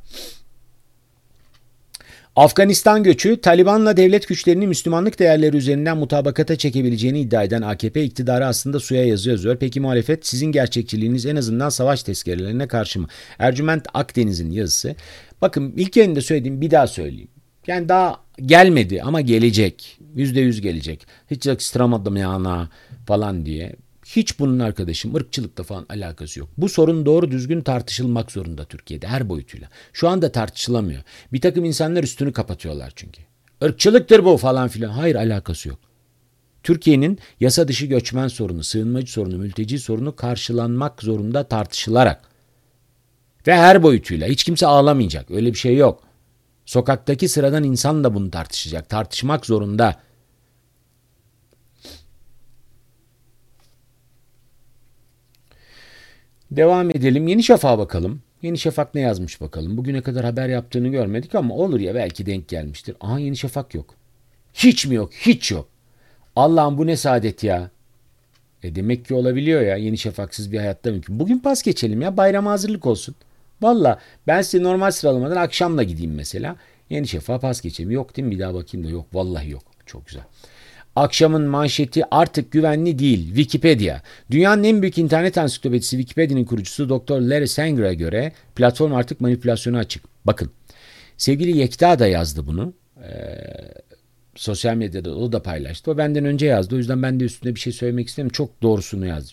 Speaker 1: Afganistan göçü, Taliban'la devlet güçlerini Müslümanlık değerleri üzerinden mutabakata çekebileceğini iddia eden AKP iktidarı aslında suya yazı yazıyor. Peki muhalefet sizin gerçekçiliğiniz en azından savaş tezkerelerine karşı mı? Ercüment Akdeniz'in yazısı. Bakın ilk yayında söylediğim bir daha söyleyeyim. Yani daha gelmedi ama gelecek. %100 gelecek. Hiç yakıştıramadım yana falan diye. Hiç bunun arkadaşım ırkçılıkla falan alakası yok. Bu sorun doğru düzgün tartışılmak zorunda Türkiye'de her boyutuyla. Şu anda tartışılamıyor. Bir takım insanlar üstünü kapatıyorlar çünkü. Irkçılıktır bu falan filan. Hayır alakası yok. Türkiye'nin yasa dışı göçmen sorunu, sığınmacı sorunu, mülteci sorunu karşılanmak zorunda tartışılarak. Ve her boyutuyla. Hiç kimse ağlamayacak. Öyle bir şey yok. Sokaktaki sıradan insan da bunu tartışacak. Tartışmak zorunda. Devam edelim. Yeni Şafak'a bakalım. Yeni Şafak ne yazmış bakalım. Bugüne kadar haber yaptığını görmedik ama olur ya belki denk gelmiştir. Aha Yeni Şafak yok. Hiç mi yok? Hiç yok. Allah'ım bu ne saadet ya. Demek ki olabiliyor ya. Yeni Şafak'sız bir hayatta mümkün. Bugün pas geçelim ya. Bayrama hazırlık olsun. Valla ben size normal sıralamadan akşamla gideyim mesela. Yeni Şafak'a pas geçelim. Yok değil mi? Bir daha bakayım da yok. Vallahi yok. Çok güzel. Akşamın manşeti artık güvenli değil. Wikipedia. Dünyanın en büyük internet ansiklopedisi Wikipedia'nın kurucusu Dr. Larry Sanger'a göre platform artık manipülasyona açık. Bakın sevgili Yekta da yazdı bunu. Sosyal medyada o da paylaştı. O benden önce yazdı. O yüzden ben de üstüne bir şey söylemek istemiyorum. Çok doğrusunu yazdı.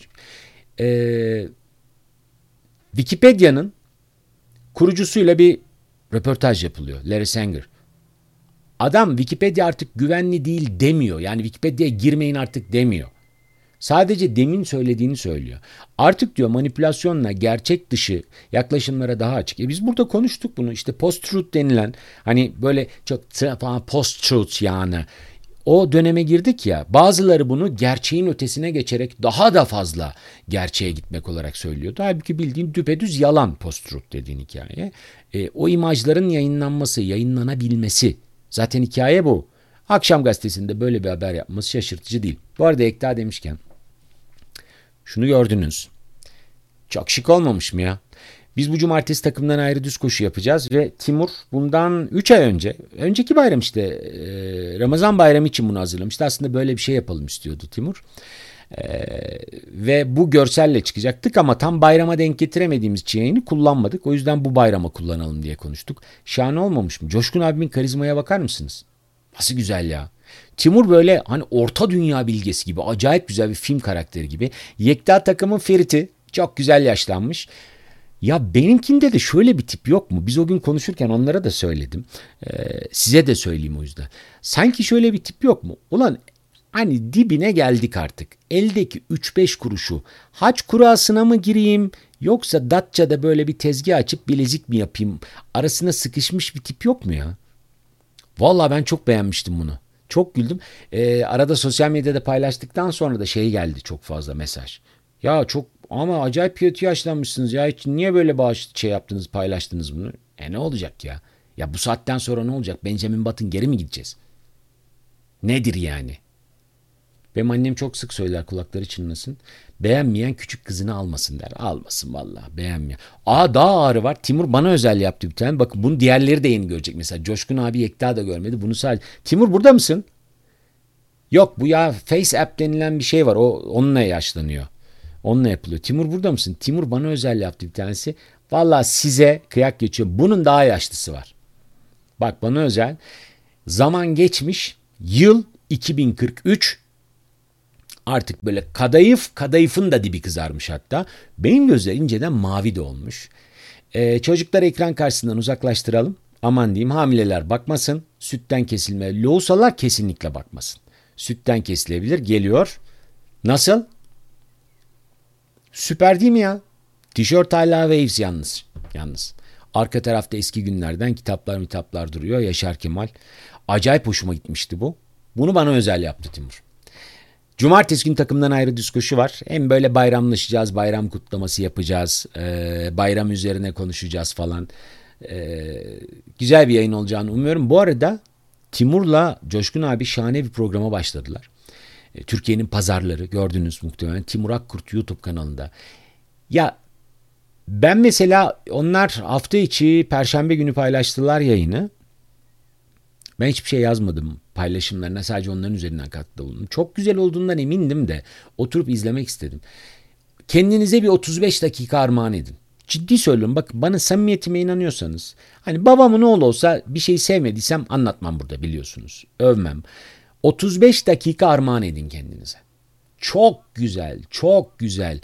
Speaker 1: Wikipedia'nın kurucusuyla bir röportaj yapılıyor. Larry Sanger. Adam Wikipedia artık güvenli değil demiyor. Yani Wikipedia'ya girmeyin artık demiyor. Sadece demin söylediğini söylüyor. Artık diyor manipülasyonla gerçek dışı yaklaşımlara daha açık. Biz burada konuştuk bunu. İşte post-truth denilen hani böyle çok post-truth yani o döneme girdik ya. Bazıları bunu gerçeğin ötesine geçerek daha da fazla gerçeğe gitmek olarak söylüyordu. Halbuki bildiğin düpedüz yalan post-truth dediğin hikaye. O imajların yayınlanması, yayınlanabilmesi. Zaten hikaye bu. Akşam gazetesinde böyle bir haber yapması şaşırtıcı değil. Bu arada Ekta demişken şunu gördünüz. Çok şık olmamış mı ya? Biz bu cumartesi takımdan ayrı düz koşu yapacağız ve Timur bundan 3 ay önceki bayram işte Ramazan bayramı için bunu hazırlamıştı. Aslında böyle bir şey yapalım istiyordu Timur. Ve bu görselle çıkacaktık ama tam bayrama denk getiremediğimiz için yayını kullanmadık. O yüzden bu bayrama kullanalım diye konuştuk. Şahane olmamış mı? Coşkun abimin karizmaya bakar mısınız? Nasıl güzel ya. Timur böyle hani orta dünya bilgesi gibi acayip güzel bir film karakteri gibi. Yekta takımın Ferit'i çok güzel yaşlanmış. Ya benimkinde de şöyle bir tip yok mu? Biz o gün konuşurken onlara da söyledim. Size de söyleyeyim o yüzden. Sanki şöyle bir tip yok mu? Ulan hani dibine geldik artık. Eldeki 3-5 kuruşu haç kurasına mı gireyim yoksa Datça'da böyle bir tezgah açıp bilezik mi yapayım? Arasına sıkışmış bir tip yok mu ya? Vallahi ben çok beğenmiştim bunu. Çok güldüm. Arada sosyal medyada paylaştıktan sonra da şey geldi, çok fazla mesaj. Ya çok ama acayip kötü yaşlanmışsınız ya. Hiç niye böyle şey yaptınız, paylaştınız bunu? Ne olacak ya? Ya bu saatten sonra ne olacak? Benjamin Button geri mi gideceğiz? Nedir yani? Benim annem çok sık söyler, kulakları çınlasın. Beğenmeyen küçük kızını almasın der. Almasın vallahi, beğenmeyen. Daha ağırı var. Timur bana özel yaptı bir tane. Bakın bunu diğerleri de yeni görecek. Mesela Coşkun abi Yekta da görmedi. Bunu sadece. Timur burada mısın? Yok bu ya, Face App denilen bir şey var. Onunla yaşlanıyor. Onunla yapılıyor. Timur burada mısın? Timur bana özel yaptı bir tanesi. Vallahi size kıyak geçiyor. Bunun daha yaşlısı var. Bak bana özel. Zaman geçmiş. Yıl 2043. Artık böyle kadayıfın da dibi kızarmış hatta. Benim gözler inceden mavi de olmuş. Çocukları ekran karşısından uzaklaştıralım. Aman diyeyim, hamileler bakmasın. Sütten kesilme. Lohusalar kesinlikle bakmasın. Sütten kesilebilir. Geliyor. Nasıl? Süper değil mi ya? Tişört hala Waves yalnız. Yalnız. Arka tarafta eski günlerden kitaplar duruyor. Yaşar Kemal. Acayip hoşuma gitmişti bu. Bunu bana özel yaptı Timur. Cumartesi günü takımdan ayrı diskoşu var. Hem böyle bayramlaşacağız, bayram kutlaması yapacağız, bayram üzerine konuşacağız falan. Güzel bir yayın olacağını umuyorum. Bu arada Timur'la Coşkun abi şahane bir programa başladılar. Türkiye'nin pazarları, gördünüz muhtemelen, Timur Akkurt YouTube kanalında. Ya ben mesela, onlar hafta içi Perşembe günü paylaştılar yayını. Ben hiçbir şey yazmadım paylaşımlarına, sadece onların üzerinden katkıda bulundum. Çok güzel olduğundan emindim de oturup izlemek istedim. Kendinize bir 35 dakika armağan edin. Ciddi söylüyorum, bak bana samimiyetime inanıyorsanız. Hani babamın oğlu olsa bir şey sevmediysem anlatmam burada, biliyorsunuz. Övmem. 35 dakika armağan edin kendinize. Çok güzel, çok güzel,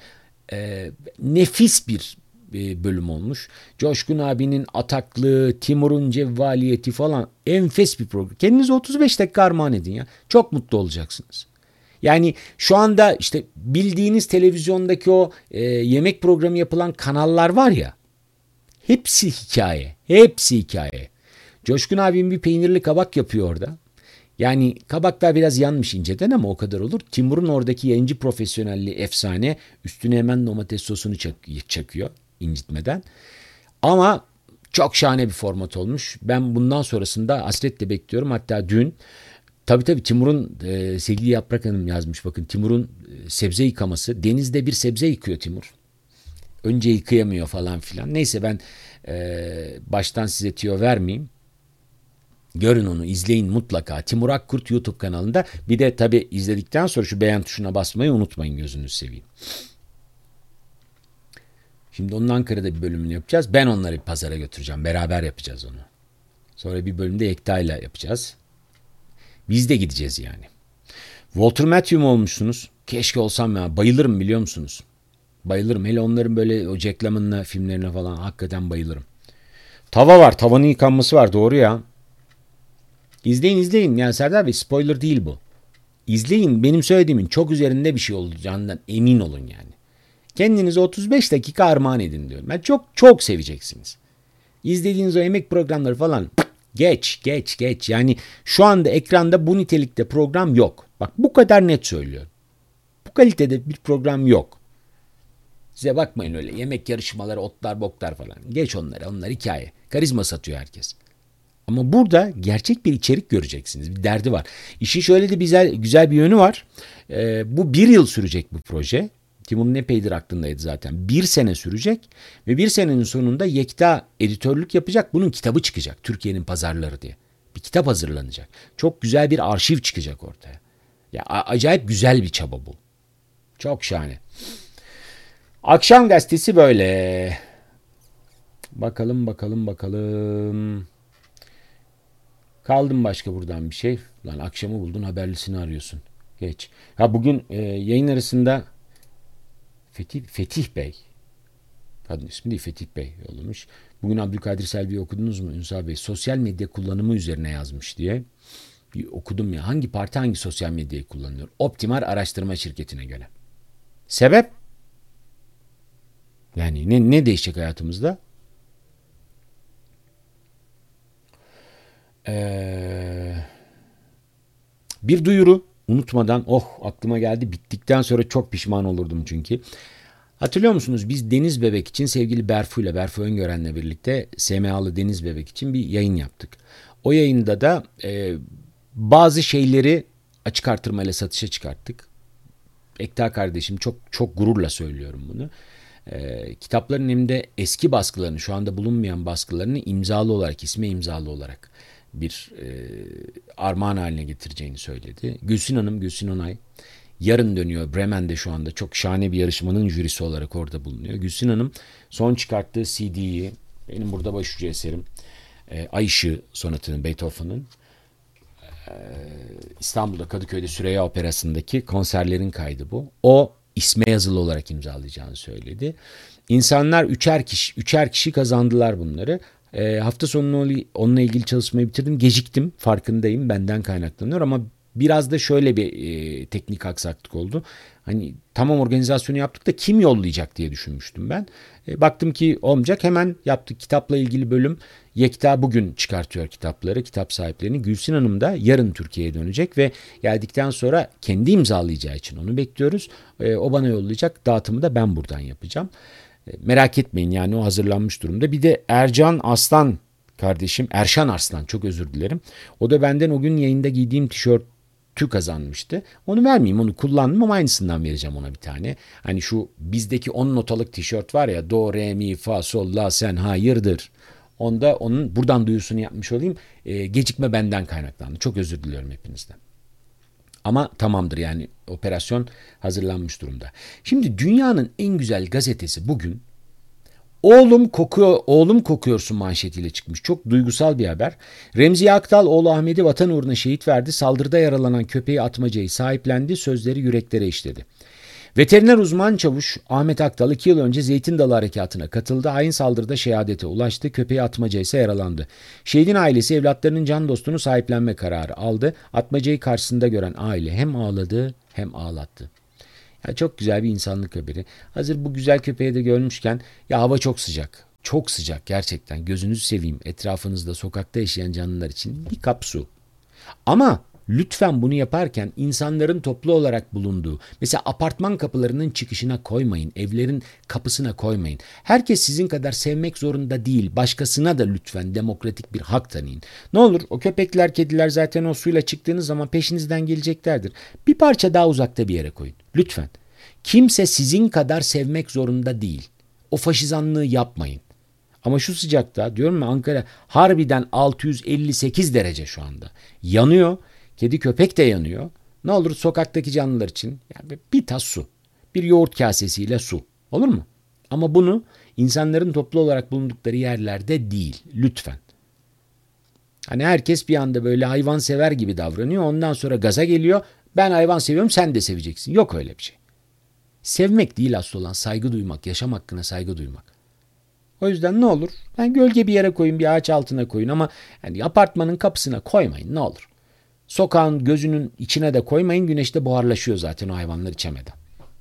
Speaker 1: nefis bir bölüm olmuş. Coşkun abinin ataklığı, Timur'un cevvaliyeti falan, enfes bir program. Kendinize 35 dakika armağan edin ya. Çok mutlu olacaksınız. Yani şu anda işte bildiğiniz televizyondaki o yemek programı yapılan kanallar var ya, hepsi hikaye. Hepsi hikaye. Coşkun abim bir peynirli kabak yapıyor orada. Yani kabaklar biraz yanmış inceden ama o kadar olur. Timur'un oradaki yayıncı profesyonelliği efsane. Üstüne hemen domates sosunu çakıyor incitmeden. Ama çok şahane bir format olmuş. Ben bundan sonrasında hasretle bekliyorum. Hatta dün tabii Timur'un sevgili Yaprak Hanım yazmış. Bakın Timur'un sebze yıkaması. Denizde bir sebze yıkıyor Timur. Önce yıkayamıyor falan filan. Neyse ben baştan size tüyo vermeyeyim. Görün onu, izleyin mutlaka. Timur Akkurt YouTube kanalında. Bir de tabii izledikten sonra şu beğen tuşuna basmayı unutmayın, gözünüzü seveyim. Şimdi onun Ankara'da bir bölümünü yapacağız. Ben onları bir pazara götüreceğim. Beraber yapacağız onu. Sonra bir bölümde Yekta'yla yapacağız. Biz de gideceğiz yani. Walter Matthau mu olmuşsunuz? Keşke olsam ya. Bayılırım, biliyor musunuz? Bayılırım. Hele onların böyle o Jack Lemon'la filmlerine falan hakikaten bayılırım. Tava var. Tavanın yıkanması var. Doğru ya. İzleyin. Yani Serdar Bey, spoiler değil bu. İzleyin, benim söylediğimin çok üzerinde bir şey olacağından emin olun yani. Kendinize 35 dakika armağan edin diyorum. Ben çok seveceksiniz. İzlediğiniz o yemek programları falan geç. Yani şu anda ekranda bu nitelikte program yok. Bak bu kadar net söylüyorum. Bu kalitede bir program yok. Size bakmayın öyle yemek yarışmaları, otlar boklar falan. Geç onları, onlar hikaye. Karizma satıyor herkes. Ama burada gerçek bir içerik göreceksiniz. Bir derdi var. İşin şöyle de güzel bir yönü var. Bu 1 yıl sürecek bu proje. Timur'un epeydir aklındaydı zaten. 1 sene sürecek ve 1 senenin sonunda Yekta editörlük yapacak. Bunun kitabı çıkacak. Türkiye'nin pazarları diye. Bir kitap hazırlanacak. Çok güzel bir arşiv çıkacak ortaya. Ya acayip güzel bir çaba bu. Çok şahane. Akşam gazetesi böyle. Bakalım. Kaldım başka buradan bir şey. Lan akşamı buldun, haberlisini arıyorsun. Geç. Ha bugün yayın arasında Fetih Bey. Kadın ismi değil, Fetih Bey yollamış. Bugün Abdülkadir Selvi'yi okudunuz mu Ünsal Bey? Sosyal medya kullanımı üzerine yazmış diye. Bir okudum ya. Hangi parti hangi sosyal medyayı kullanıyor? Optimal araştırma şirketine göre. Sebep? Yani ne değişecek hayatımızda? Bir duyuru unutmadan, aklıma geldi, bittikten sonra çok pişman olurdum çünkü. Hatırlıyor musunuz, biz Deniz Bebek için sevgili Berfu Öngören'le birlikte SMA'lı Deniz Bebek için bir yayın yaptık. O yayında da bazı şeyleri açık artırmayla satışa çıkarttık. Ekta kardeşim çok çok gururla söylüyorum bunu. Kitapların hem de eski baskılarını, şu anda bulunmayan baskılarını imzalı olarak, isme imzalı olarak bir armağan haline getireceğini söyledi. Gülsün Onay yarın dönüyor Bremen'de, şu anda çok şahane bir yarışmanın jürisi olarak orada bulunuyor. Gülsün Hanım son çıkarttığı CD'yi, benim burada başucu eserim, Ay Işığı sonatının, Beethoven'ın İstanbul'da Kadıköy'de Süreyya Operası'ndaki konserlerin kaydı bu. O isme yazılı olarak imzalayacağını söyledi. İnsanlar üçer kişi kazandılar bunları. Hafta sonu onunla ilgili çalışmayı bitirdim. Geciktim, farkındayım, benden kaynaklanıyor ama biraz da şöyle bir teknik aksaklık oldu. Hani tamam, organizasyonu yaptık da kim yollayacak diye düşünmüştüm ben. Baktım ki olmayacak, hemen yaptık. Kitapla ilgili bölüm, Yekta bugün çıkartıyor kitapları, kitap sahiplerini. Gülsün Hanım da yarın Türkiye'ye dönecek ve geldikten sonra kendi imzalayacağı için onu bekliyoruz. O bana yollayacak, dağıtımı da ben buradan yapacağım. Merak etmeyin, yani o hazırlanmış durumda. Bir de Erşan Arslan, çok özür dilerim. O da benden o gün yayında giydiğim tişörtü kazanmıştı. Onu vermeyeyim, onu kullandım ama aynısından vereceğim ona bir tane. Hani şu bizdeki 10 notalık tişört var ya, do, re, mi, fa, sol, la, sen, hayırdır. Onun buradan duyurusunu yapmış olayım. Gecikme benden kaynaklandı. Çok özür diliyorum hepinizden. Ama tamamdır, yani operasyon hazırlanmış durumda. Şimdi dünyanın en güzel gazetesi bugün oğlum kokuyorsun manşetiyle çıkmış. Çok duygusal bir haber. Remziye Aktal oğlu Ahmet'i vatan uğruna şehit verdi. Saldırıda yaralanan köpeği Atmaca'yı sahiplendi. Sözleri yüreklere işledi. Veteriner uzman çavuş Ahmet Aktal 2 yıl önce Zeytin Dalı Harekatı'na katıldı. Hain saldırıda şehadete ulaştı. Köpeği Atmaca ise yaralandı. Şehidin ailesi evlatlarının can dostunu sahiplenme kararı aldı. Atmaca'yı karşısında gören aile hem ağladı hem ağlattı. Ya çok güzel bir insanlık haberi. Hazır bu güzel köpeği de görmüşken, ya hava çok sıcak. Çok sıcak gerçekten. Gözünüzü seveyim. Etrafınızda sokakta yaşayan canlılar için bir kap su. Ama lütfen bunu yaparken insanların toplu olarak bulunduğu, mesela apartman kapılarının çıkışına koymayın, evlerin kapısına koymayın. Herkes sizin kadar sevmek zorunda değil. Başkasına da lütfen demokratik bir hak tanıyın. Ne olur, o köpekler, kediler zaten o suyla çıktığınız zaman peşinizden geleceklerdir. Bir parça daha uzakta bir yere koyun. Lütfen. Kimse sizin kadar sevmek zorunda değil. O faşizanlığı yapmayın. Ama şu sıcakta, diyorum ya, Ankara harbiden 658 derece şu anda. Yanıyor. Kedi köpek de yanıyor. Ne olur sokaktaki canlılar için yani bir tas su. Bir yoğurt kasesiyle su. Olur mu? Ama bunu insanların toplu olarak bulundukları yerlerde değil. Lütfen. Hani herkes bir anda böyle hayvan sever gibi davranıyor. Ondan sonra gaza geliyor. Ben hayvan seviyorum, sen de seveceksin. Yok öyle bir şey. Sevmek değil asıl olan, saygı duymak. Yaşam hakkına saygı duymak. O yüzden ne olur, ben gölge bir yere koyun, bir ağaç altına koyun ama yani apartmanın kapısına koymayın ne olur. Sokağın gözünün içine de koymayın, güneşte buharlaşıyor zaten o hayvanlar içemeden.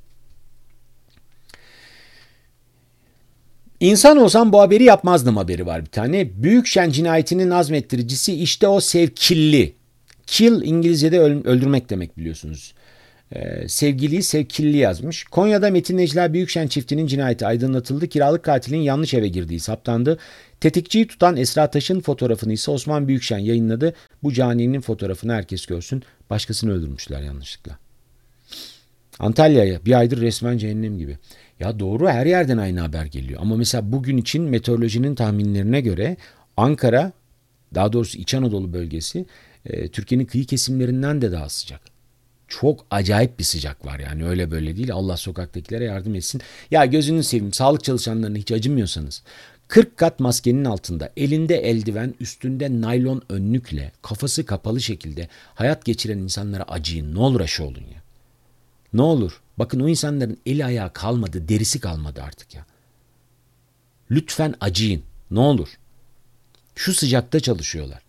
Speaker 1: İnsan olsam bu haberi yapmazdım haberi var bir tane. Büyükşen cinayetinin azmettiricisi işte o sevkilli. Kill İngilizce'de öldürmek demek biliyorsunuz. Sevgiliyi sevkilli yazmış. Konya'da Metin Necla Büyükşen çiftinin cinayeti aydınlatıldı. Kiralık katilin yanlış eve girdiği saptandı. Tetikçiyi tutan Esra Taş'ın fotoğrafını ise Osman Büyükşen yayınladı. Bu caninin fotoğrafını herkes görsün. Başkasını öldürmüşler yanlışlıkla. Antalya'ya bir aydır resmen cehennem gibi. Ya doğru, her yerden aynı haber geliyor. Ama mesela bugün için meteorolojinin tahminlerine göre Ankara, daha doğrusu İç Anadolu bölgesi Türkiye'nin kıyı kesimlerinden de daha sıcak. Çok acayip bir sıcak var, yani öyle böyle değil. Allah sokaktakilere yardım etsin. Ya gözünü seveyim, sağlık çalışanlarına hiç acımıyorsanız 40 kat maskenin altında, elinde eldiven, üstünde naylon önlükle, kafası kapalı şekilde hayat geçiren insanlara acıyın. Ne olur aşı olun ya. Ne olur. Bakın o insanların eli ayağı kalmadı, derisi kalmadı artık ya. Lütfen acıyın. Ne olur. Şu sıcakta çalışıyorlar.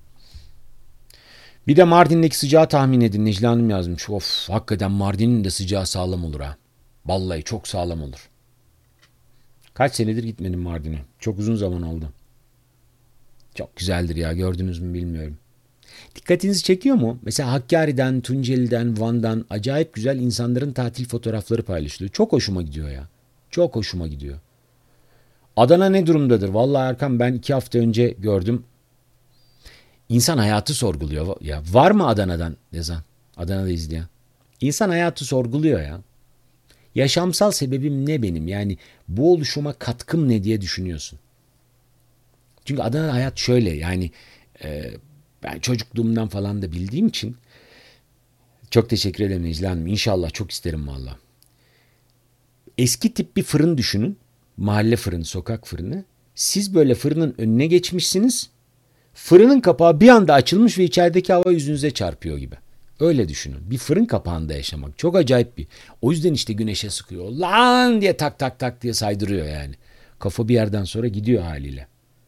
Speaker 1: Bir de Mardin'deki sıcağı tahmin edin. Necla Hanım yazmış. Of, hakikaten Mardin'in de sıcağı sağlam olur ha. Vallahi çok sağlam olur. Kaç senedir gitmedim Mardin'e. Çok uzun zaman oldu. Çok güzeldir ya, gördünüz mü bilmiyorum. Dikkatinizi çekiyor mu? Mesela Hakkari'den, Tunceli'den, Van'dan acayip güzel insanların tatil fotoğrafları paylaşılıyor. Çok hoşuma gidiyor ya. Çok hoşuma gidiyor. Adana ne durumdadır? Vallahi Erkan, ben 2 hafta önce gördüm. İnsan hayatı sorguluyor. Ya var mı Adana'dan yazan? Adana'da izleyen. İnsan hayatı sorguluyor ya. Yaşamsal sebebim ne benim? Yani bu oluşuma katkım ne diye düşünüyorsun. Çünkü Adana'da hayat şöyle yani, ben çocukluğumdan falan da bildiğim için çok teşekkür ederim Necla Hanım. İnşallah, çok isterim valla. Eski tip bir fırın düşünün. Mahalle fırını, sokak fırını. Siz böyle fırının önüne geçmişsiniz. Fırının kapağı bir anda açılmış ve içerideki hava yüzünüze çarpıyor gibi. Öyle düşünün. Bir fırın kapağında yaşamak çok acayip bir. O yüzden işte güneşe sıkıyor. Lan diye tak tak tak diye saydırıyor yani. Kafa bir yerden sonra gidiyor haliyle.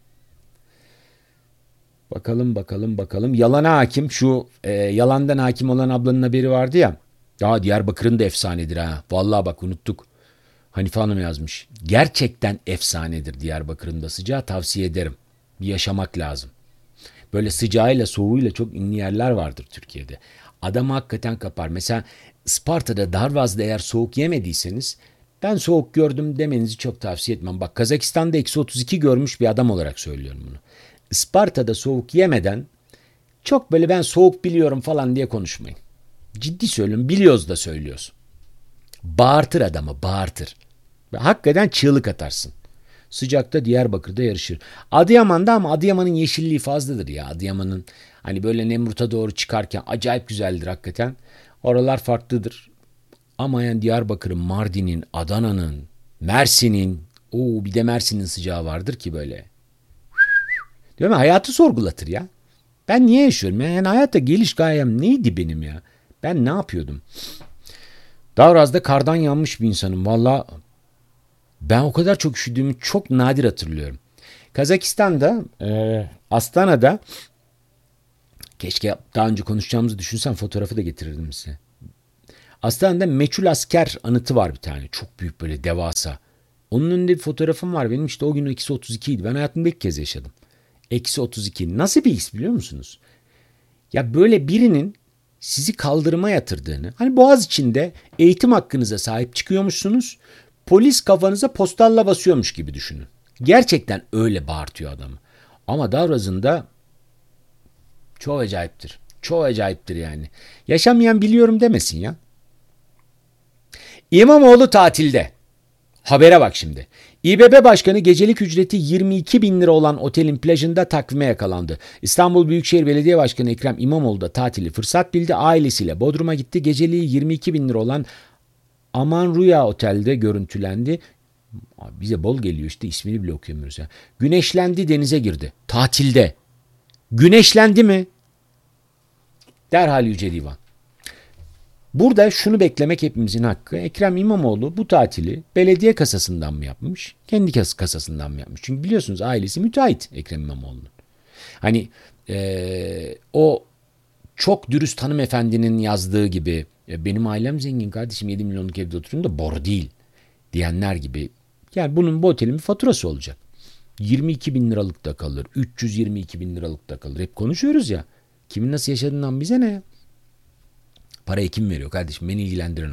Speaker 1: Bakalım. Yalana hakim, şu yalandan hakim olan ablanın haberi vardı ya. Ya Diyarbakır'ın da efsanedir ha. Vallahi bak, unuttuk. Hanife Hanım yazmış. Gerçekten efsanedir Diyarbakır'ın da sıcağı, tavsiye ederim. Bir yaşamak lazım. Böyle sıcağıyla soğuğuyla çok ünlü yerler vardır Türkiye'de. Adam hakikaten kapar. Mesela Isparta'da, Darvaz'da eğer soğuk yemediyseniz, ben soğuk gördüm demenizi çok tavsiye etmem. Bak, Kazakistan'da -32 görmüş bir adam olarak söylüyorum bunu. Isparta'da soğuk yemeden çok böyle ben soğuk biliyorum falan diye konuşmayın. Ciddi söylüyorum, biliyoruz da söylüyoruz. Bağırtır adamı, bağırtır. Ve hakikaten çığlık atarsın. Sıcakta Diyarbakır'da yarışır. Adıyaman'da, ama Adıyaman'ın yeşilliği fazladır ya. Adıyaman'ın hani böyle Nemrut'a doğru çıkarken acayip güzeldir hakikaten. Oralar farklıdır. Ama yani Diyarbakır'ın, Mardin'in, Adana'nın, Mersin'in, bir de Mersin'in sıcağı vardır ki böyle. Değil mi? Hayatı sorgulatır ya. Ben niye yaşıyorum? Yani hayata geliş gayem neydi benim ya? Ben ne yapıyordum? Davraz'da kardan yanmış bir insanım. Valla ben o kadar çok üşüdüğümü çok nadir hatırlıyorum. Kazakistan'da, Astana'da, keşke daha önce konuşacağımızı düşünsem fotoğrafı da getirirdim size. Astana'da meçhul asker anıtı var bir tane. Çok büyük, böyle devasa. Onun önünde bir fotoğrafım var. Benim işte o gün -32 idi. Ben hayatımda ilk kez yaşadım. -32. Nasıl bir his biliyor musunuz? Ya böyle birinin sizi kaldırıma yatırdığını, hani Boğaziçi'nde eğitim hakkınıza sahip çıkıyormuşsunuz, polis kafanıza postalla basıyormuş gibi düşünün. Gerçekten öyle bağırtıyor adamı. Ama Davraz'ında çok acayiptir. Çok acayiptir yani. Yaşamayan biliyorum demesin ya. İmamoğlu tatilde. Habere bak şimdi. İBB Başkanı gecelik ücreti 22 bin lira olan otelin plajında takvime yakalandı. İstanbul Büyükşehir Belediye Başkanı Ekrem İmamoğlu da tatili fırsat bildi. Ailesiyle Bodrum'a gitti. Geceliği 22 bin lira olan Aman Rüya Otel'de görüntülendi. Abi bize bol geliyor işte, ismini bile okuyamıyoruz ya. Güneşlendi, denize girdi. Tatilde. Güneşlendi mi? Derhal Yüce Divan. Burada şunu beklemek hepimizin hakkı. Ekrem İmamoğlu bu tatili belediye kasasından mı yapmış? Kendi kasasından mı yapmış? Çünkü biliyorsunuz ailesi müteahhit Ekrem İmamoğlu'nun. Hani o çok dürüst hanımefendinin yazdığı gibi, benim ailem zengin kardeşim, 7 milyonluk evde oturuyorum da boru değil diyenler gibi. Yani bunun, bu otelin bir faturası olacak. 22 bin liralık da kalır. 322 bin liralık da kalır. Hep konuşuyoruz ya. Kimin nasıl yaşadığından bize ne ya? Parayı kim veriyor kardeşim? Beni ilgilendiren o.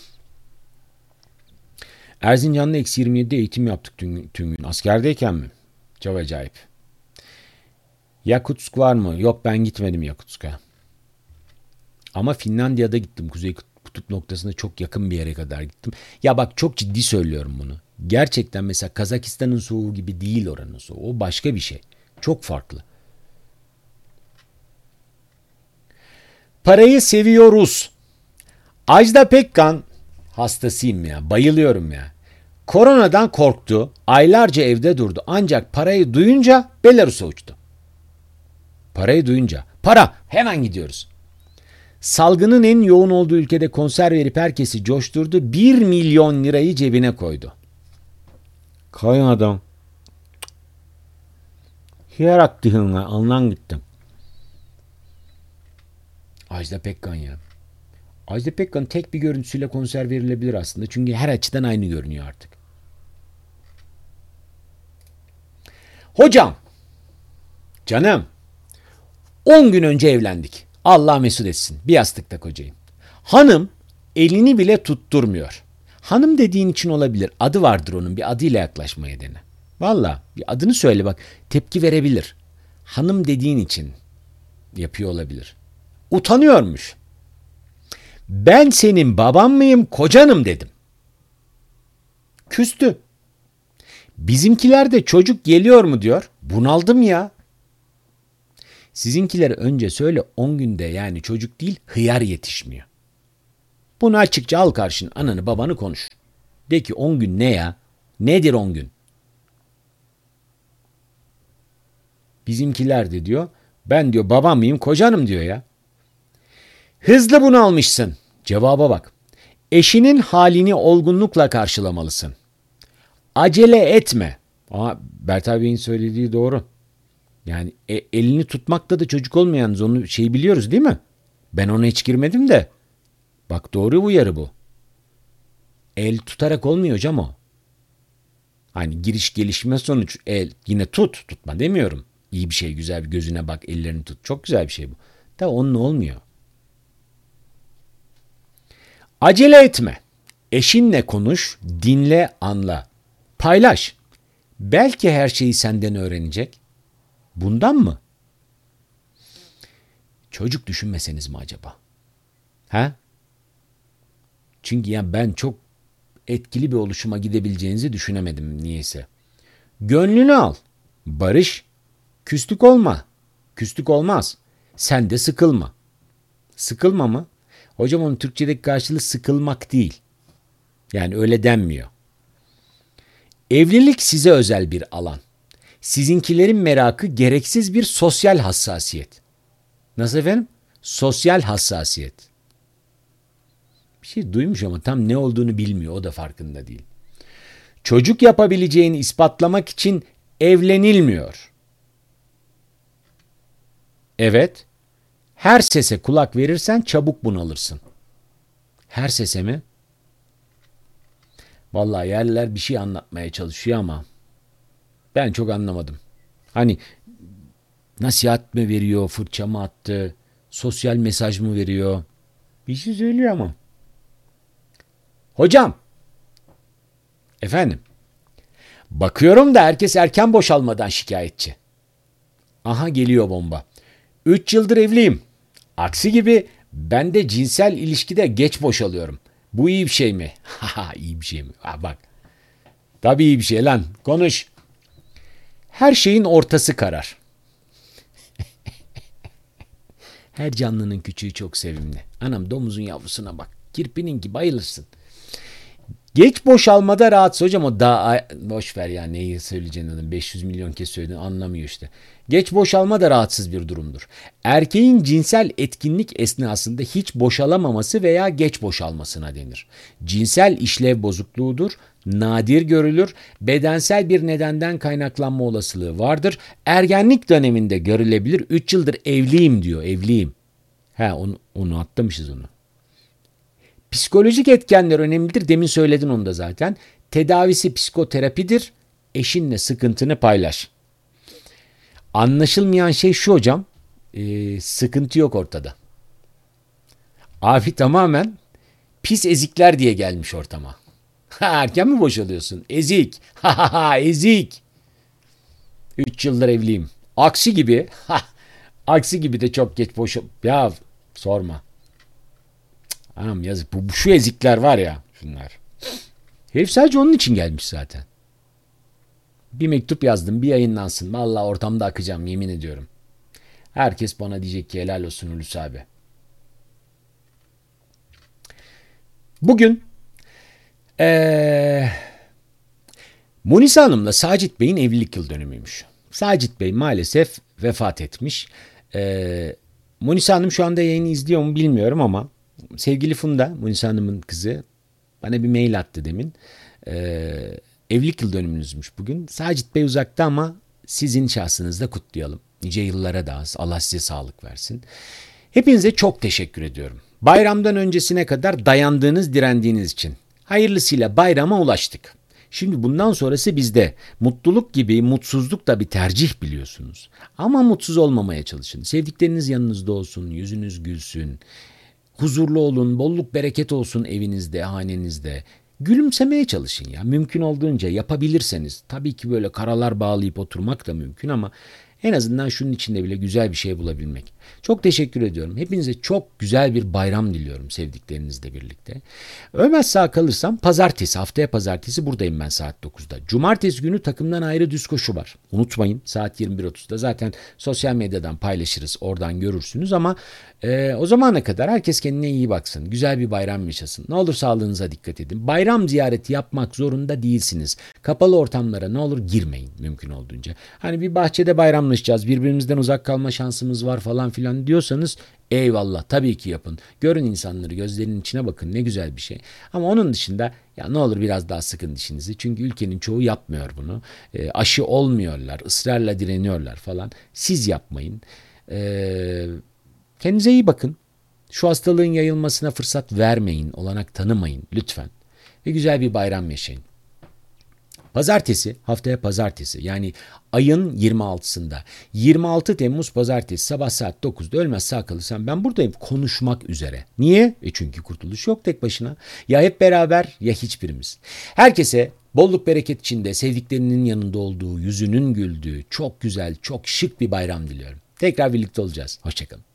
Speaker 1: Erzincan'da -27'de eğitim yaptık tüm gün. Askerdeyken mi? Çok acayip. Yakutsk var mı? Yok, ben gitmedim Yakutsk'a. Ama Finlandiya'da gittim. Kuzey kutup noktasına çok yakın bir yere kadar gittim. Ya bak, çok ciddi söylüyorum bunu. Gerçekten mesela Kazakistan'ın soğuğu gibi değil oranın soğuğu. O başka bir şey. Çok farklı. Parayı seviyoruz. Ajda Pekkan hastasıyım ya. Bayılıyorum ya. Koronadan korktu. Aylarca evde durdu. Ancak parayı duyunca Belarus'a uçtu. Parayı duyunca. Para. Hemen gidiyoruz. Salgının en yoğun olduğu ülkede konser verip herkesi coşturdu. 1 milyon lirayı cebine koydu. Kayın adam. Hiyarak dihine alınan gittim. Ajda Pekkan ya. Ajda Pekkan tek bir görüntüsüyle konser verilebilir aslında. Çünkü her açıdan aynı görünüyor artık. Hocam, canım, 10 gün önce evlendik. Allah mesut etsin. Bir yastıkta kocayım. Hanım elini bile tutturmuyor. Hanım dediğin için olabilir. Adı vardır onun. Bir adıyla yaklaşmaya dene. Valla bir adını söyle bak. Tepki verebilir. Hanım dediğin için yapıyor olabilir. Utanıyormuş. Ben senin baban mıyım, kocanım dedim. Küstü. Bizimkiler de çocuk geliyor mu diyor. Bunaldım ya. Sizinkilere önce söyle 10 günde yani çocuk değil hıyar yetişmiyor. Bunu açıkça al karşına ananı babanı konuş. De ki 10 gün ne ya? Nedir 10 gün? Bizimkiler de diyor ben diyor babam mıyım kocanım diyor ya. Hızlı bunu almışsın. Cevaba bak. Eşinin halini olgunlukla karşılamalısın. Acele etme. Bertal Bey'in söylediği doğru. Yani elini tutmakta da çocuk olmayan onu biliyoruz değil mi? Ben ona hiç girmedim de. Bak doğru uyarı bu. El tutarak olmuyor hocam o. Hani giriş gelişme sonuç el yine tutma demiyorum. İyi bir şey güzel bir gözüne bak ellerini tut. Çok güzel bir şey bu. Da onunla olmuyor. Acele etme. Eşinle konuş, dinle, anla. Paylaş. Belki her şeyi senden öğrenecek. Bundan mı? Çocuk düşünmeseniz mi acaba? Ha? Çünkü ya ben çok etkili bir oluşuma gidebileceğinizi düşünemedim niyeyse. Gönlünü al. Barış. Küslük olma. Küslük olmaz. Sen de sıkılma. Sıkılma mı? Hocam onun Türkçedeki karşılığı sıkılmak değil. Yani öyle denmiyor. Evlilik size özel bir alan. Sizinkilerin merakı gereksiz bir sosyal hassasiyet. Nasıl efendim? Sosyal hassasiyet. Bir şey duymuş ama tam ne olduğunu bilmiyor. O da farkında değil. Çocuk yapabileceğini ispatlamak için evlenilmiyor. Evet. Her sese kulak verirsen çabuk bunalırsın. Her sese mi? Vallahi yerler bir şey anlatmaya çalışıyor ama ben çok anlamadım. Hani nasihat mı veriyor, fırça mı attı, sosyal mesaj mı veriyor? Bir şey söylüyor ama. Hocam, efendim, bakıyorum da herkes erken boşalmadan şikayetçi. Aha geliyor bomba. 3 yıldır evliyim. Aksi gibi ben de cinsel ilişkide geç boşalıyorum. Bu iyi bir şey mi? Haha iyi bir şey mi? Bak. Tabii iyi bir şey lan. Konuş. Her şeyin ortası karar. Her canlının küçüğü çok sevimli. Anam domuzun yavrusuna bak. Kirpininki bayılırsın. Geç boşalmada rahatsız hocam o daha boş ver ya neyi söyleyeceğin adam 500 milyon kez söyledin anlamıyor işte. Geç boşalma da rahatsız bir durumdur. Erkeğin cinsel etkinlik esnasında hiç boşalamaması veya geç boşalmasına denir. Cinsel işlev bozukluğudur, nadir görülür, bedensel bir nedenden kaynaklanma olasılığı vardır. Ergenlik döneminde görülebilir. 3 yıldır evliyim diyor, evliyim. Onu atlamışız onu. Psikolojik etkenler önemlidir. Demin söyledin onu da zaten. Tedavisi psikoterapidir. Eşinle sıkıntını paylaş. Anlaşılmayan şey şu hocam. Sıkıntı yok ortada. Abi tamamen pis ezikler diye gelmiş ortama. Erken mi boşalıyorsun? Ezik. Ezik. 3 yıldır evliyim. Aksi gibi. Aksi gibi de çok geç boşal... Ya sorma. Anam yazık. Şu ezikler var ya şunlar. Herif sadece onun için gelmiş zaten. Bir mektup yazdım bir yayınlansın. Vallahi ortamda akacağım yemin ediyorum. Herkes bana diyecek ki helal olsun Hulusi abi. Bugün Munisa Hanım'la Sacit Bey'in evlilik yıl dönümüymüş. Sacit Bey maalesef vefat etmiş. Munisa Hanım şu anda yayını izliyor mu bilmiyorum ama sevgili Funda, Munisa Hanım'ın kızı bana bir mail attı demin. Evlilik yıl dönümünüzmüş bugün. Sacit Bey uzakta ama sizin şahsınızda kutlayalım. Nice yıllara daha Allah size sağlık versin. Hepinize çok teşekkür ediyorum. Bayramdan öncesine kadar dayandığınız, direndiğiniz için. Hayırlısıyla bayrama ulaştık. Şimdi bundan sonrası bizde. Mutluluk gibi mutsuzluk da bir tercih biliyorsunuz. Ama mutsuz olmamaya çalışın. Sevdikleriniz yanınızda olsun, yüzünüz gülsün. Huzurlu olun, bolluk bereket olsun evinizde, hanenizde. Gülümsemeye çalışın ya. Mümkün olduğunca yapabilirseniz. Tabii ki böyle karalar bağlayıp oturmak da mümkün ama en azından şunun içinde bile güzel bir şey bulabilmek. Çok teşekkür ediyorum. Hepinize çok güzel bir bayram diliyorum sevdiklerinizle birlikte. Ölmez sağ kalırsam haftaya pazartesi buradayım ben saat 9'da. Cumartesi günü takımdan ayrı düz koşu var. Unutmayın saat 21.30'da zaten sosyal medyadan paylaşırız. Oradan görürsünüz ama o zamana kadar herkes kendine iyi baksın. Güzel bir bayram yaşasın. Ne olur sağlığınıza dikkat edin. Bayram ziyareti yapmak zorunda değilsiniz. Kapalı ortamlara ne olur girmeyin mümkün olduğunca. Hani bir bahçede bayramlaşacağız. Birbirimizden uzak kalma şansımız var falan filan diyorsanız eyvallah tabii ki yapın. Görün insanları, gözlerinin içine bakın, ne güzel bir şey. Ama onun dışında ya ne olur biraz daha sıkın dişinizi. Çünkü ülkenin çoğu yapmıyor bunu. Aşı olmuyorlar, ısrarla direniyorlar falan. Siz yapmayın. Kendinize iyi bakın. Şu hastalığın yayılmasına fırsat vermeyin, olanak tanımayın lütfen. Ve güzel bir bayram yaşayın. Haftaya pazartesi yani ayın 26'sında 26 Temmuz pazartesi sabah saat 9'da ölmez sağ kalırsam ben buradayım konuşmak üzere. Niye? Çünkü kurtuluş yok tek başına. Ya hep beraber ya hiçbirimiz. Herkese bolluk bereket içinde sevdiklerinin yanında olduğu, yüzünün güldüğü çok güzel, çok şık bir bayram diliyorum. Tekrar birlikte olacağız. Hoşçakalın.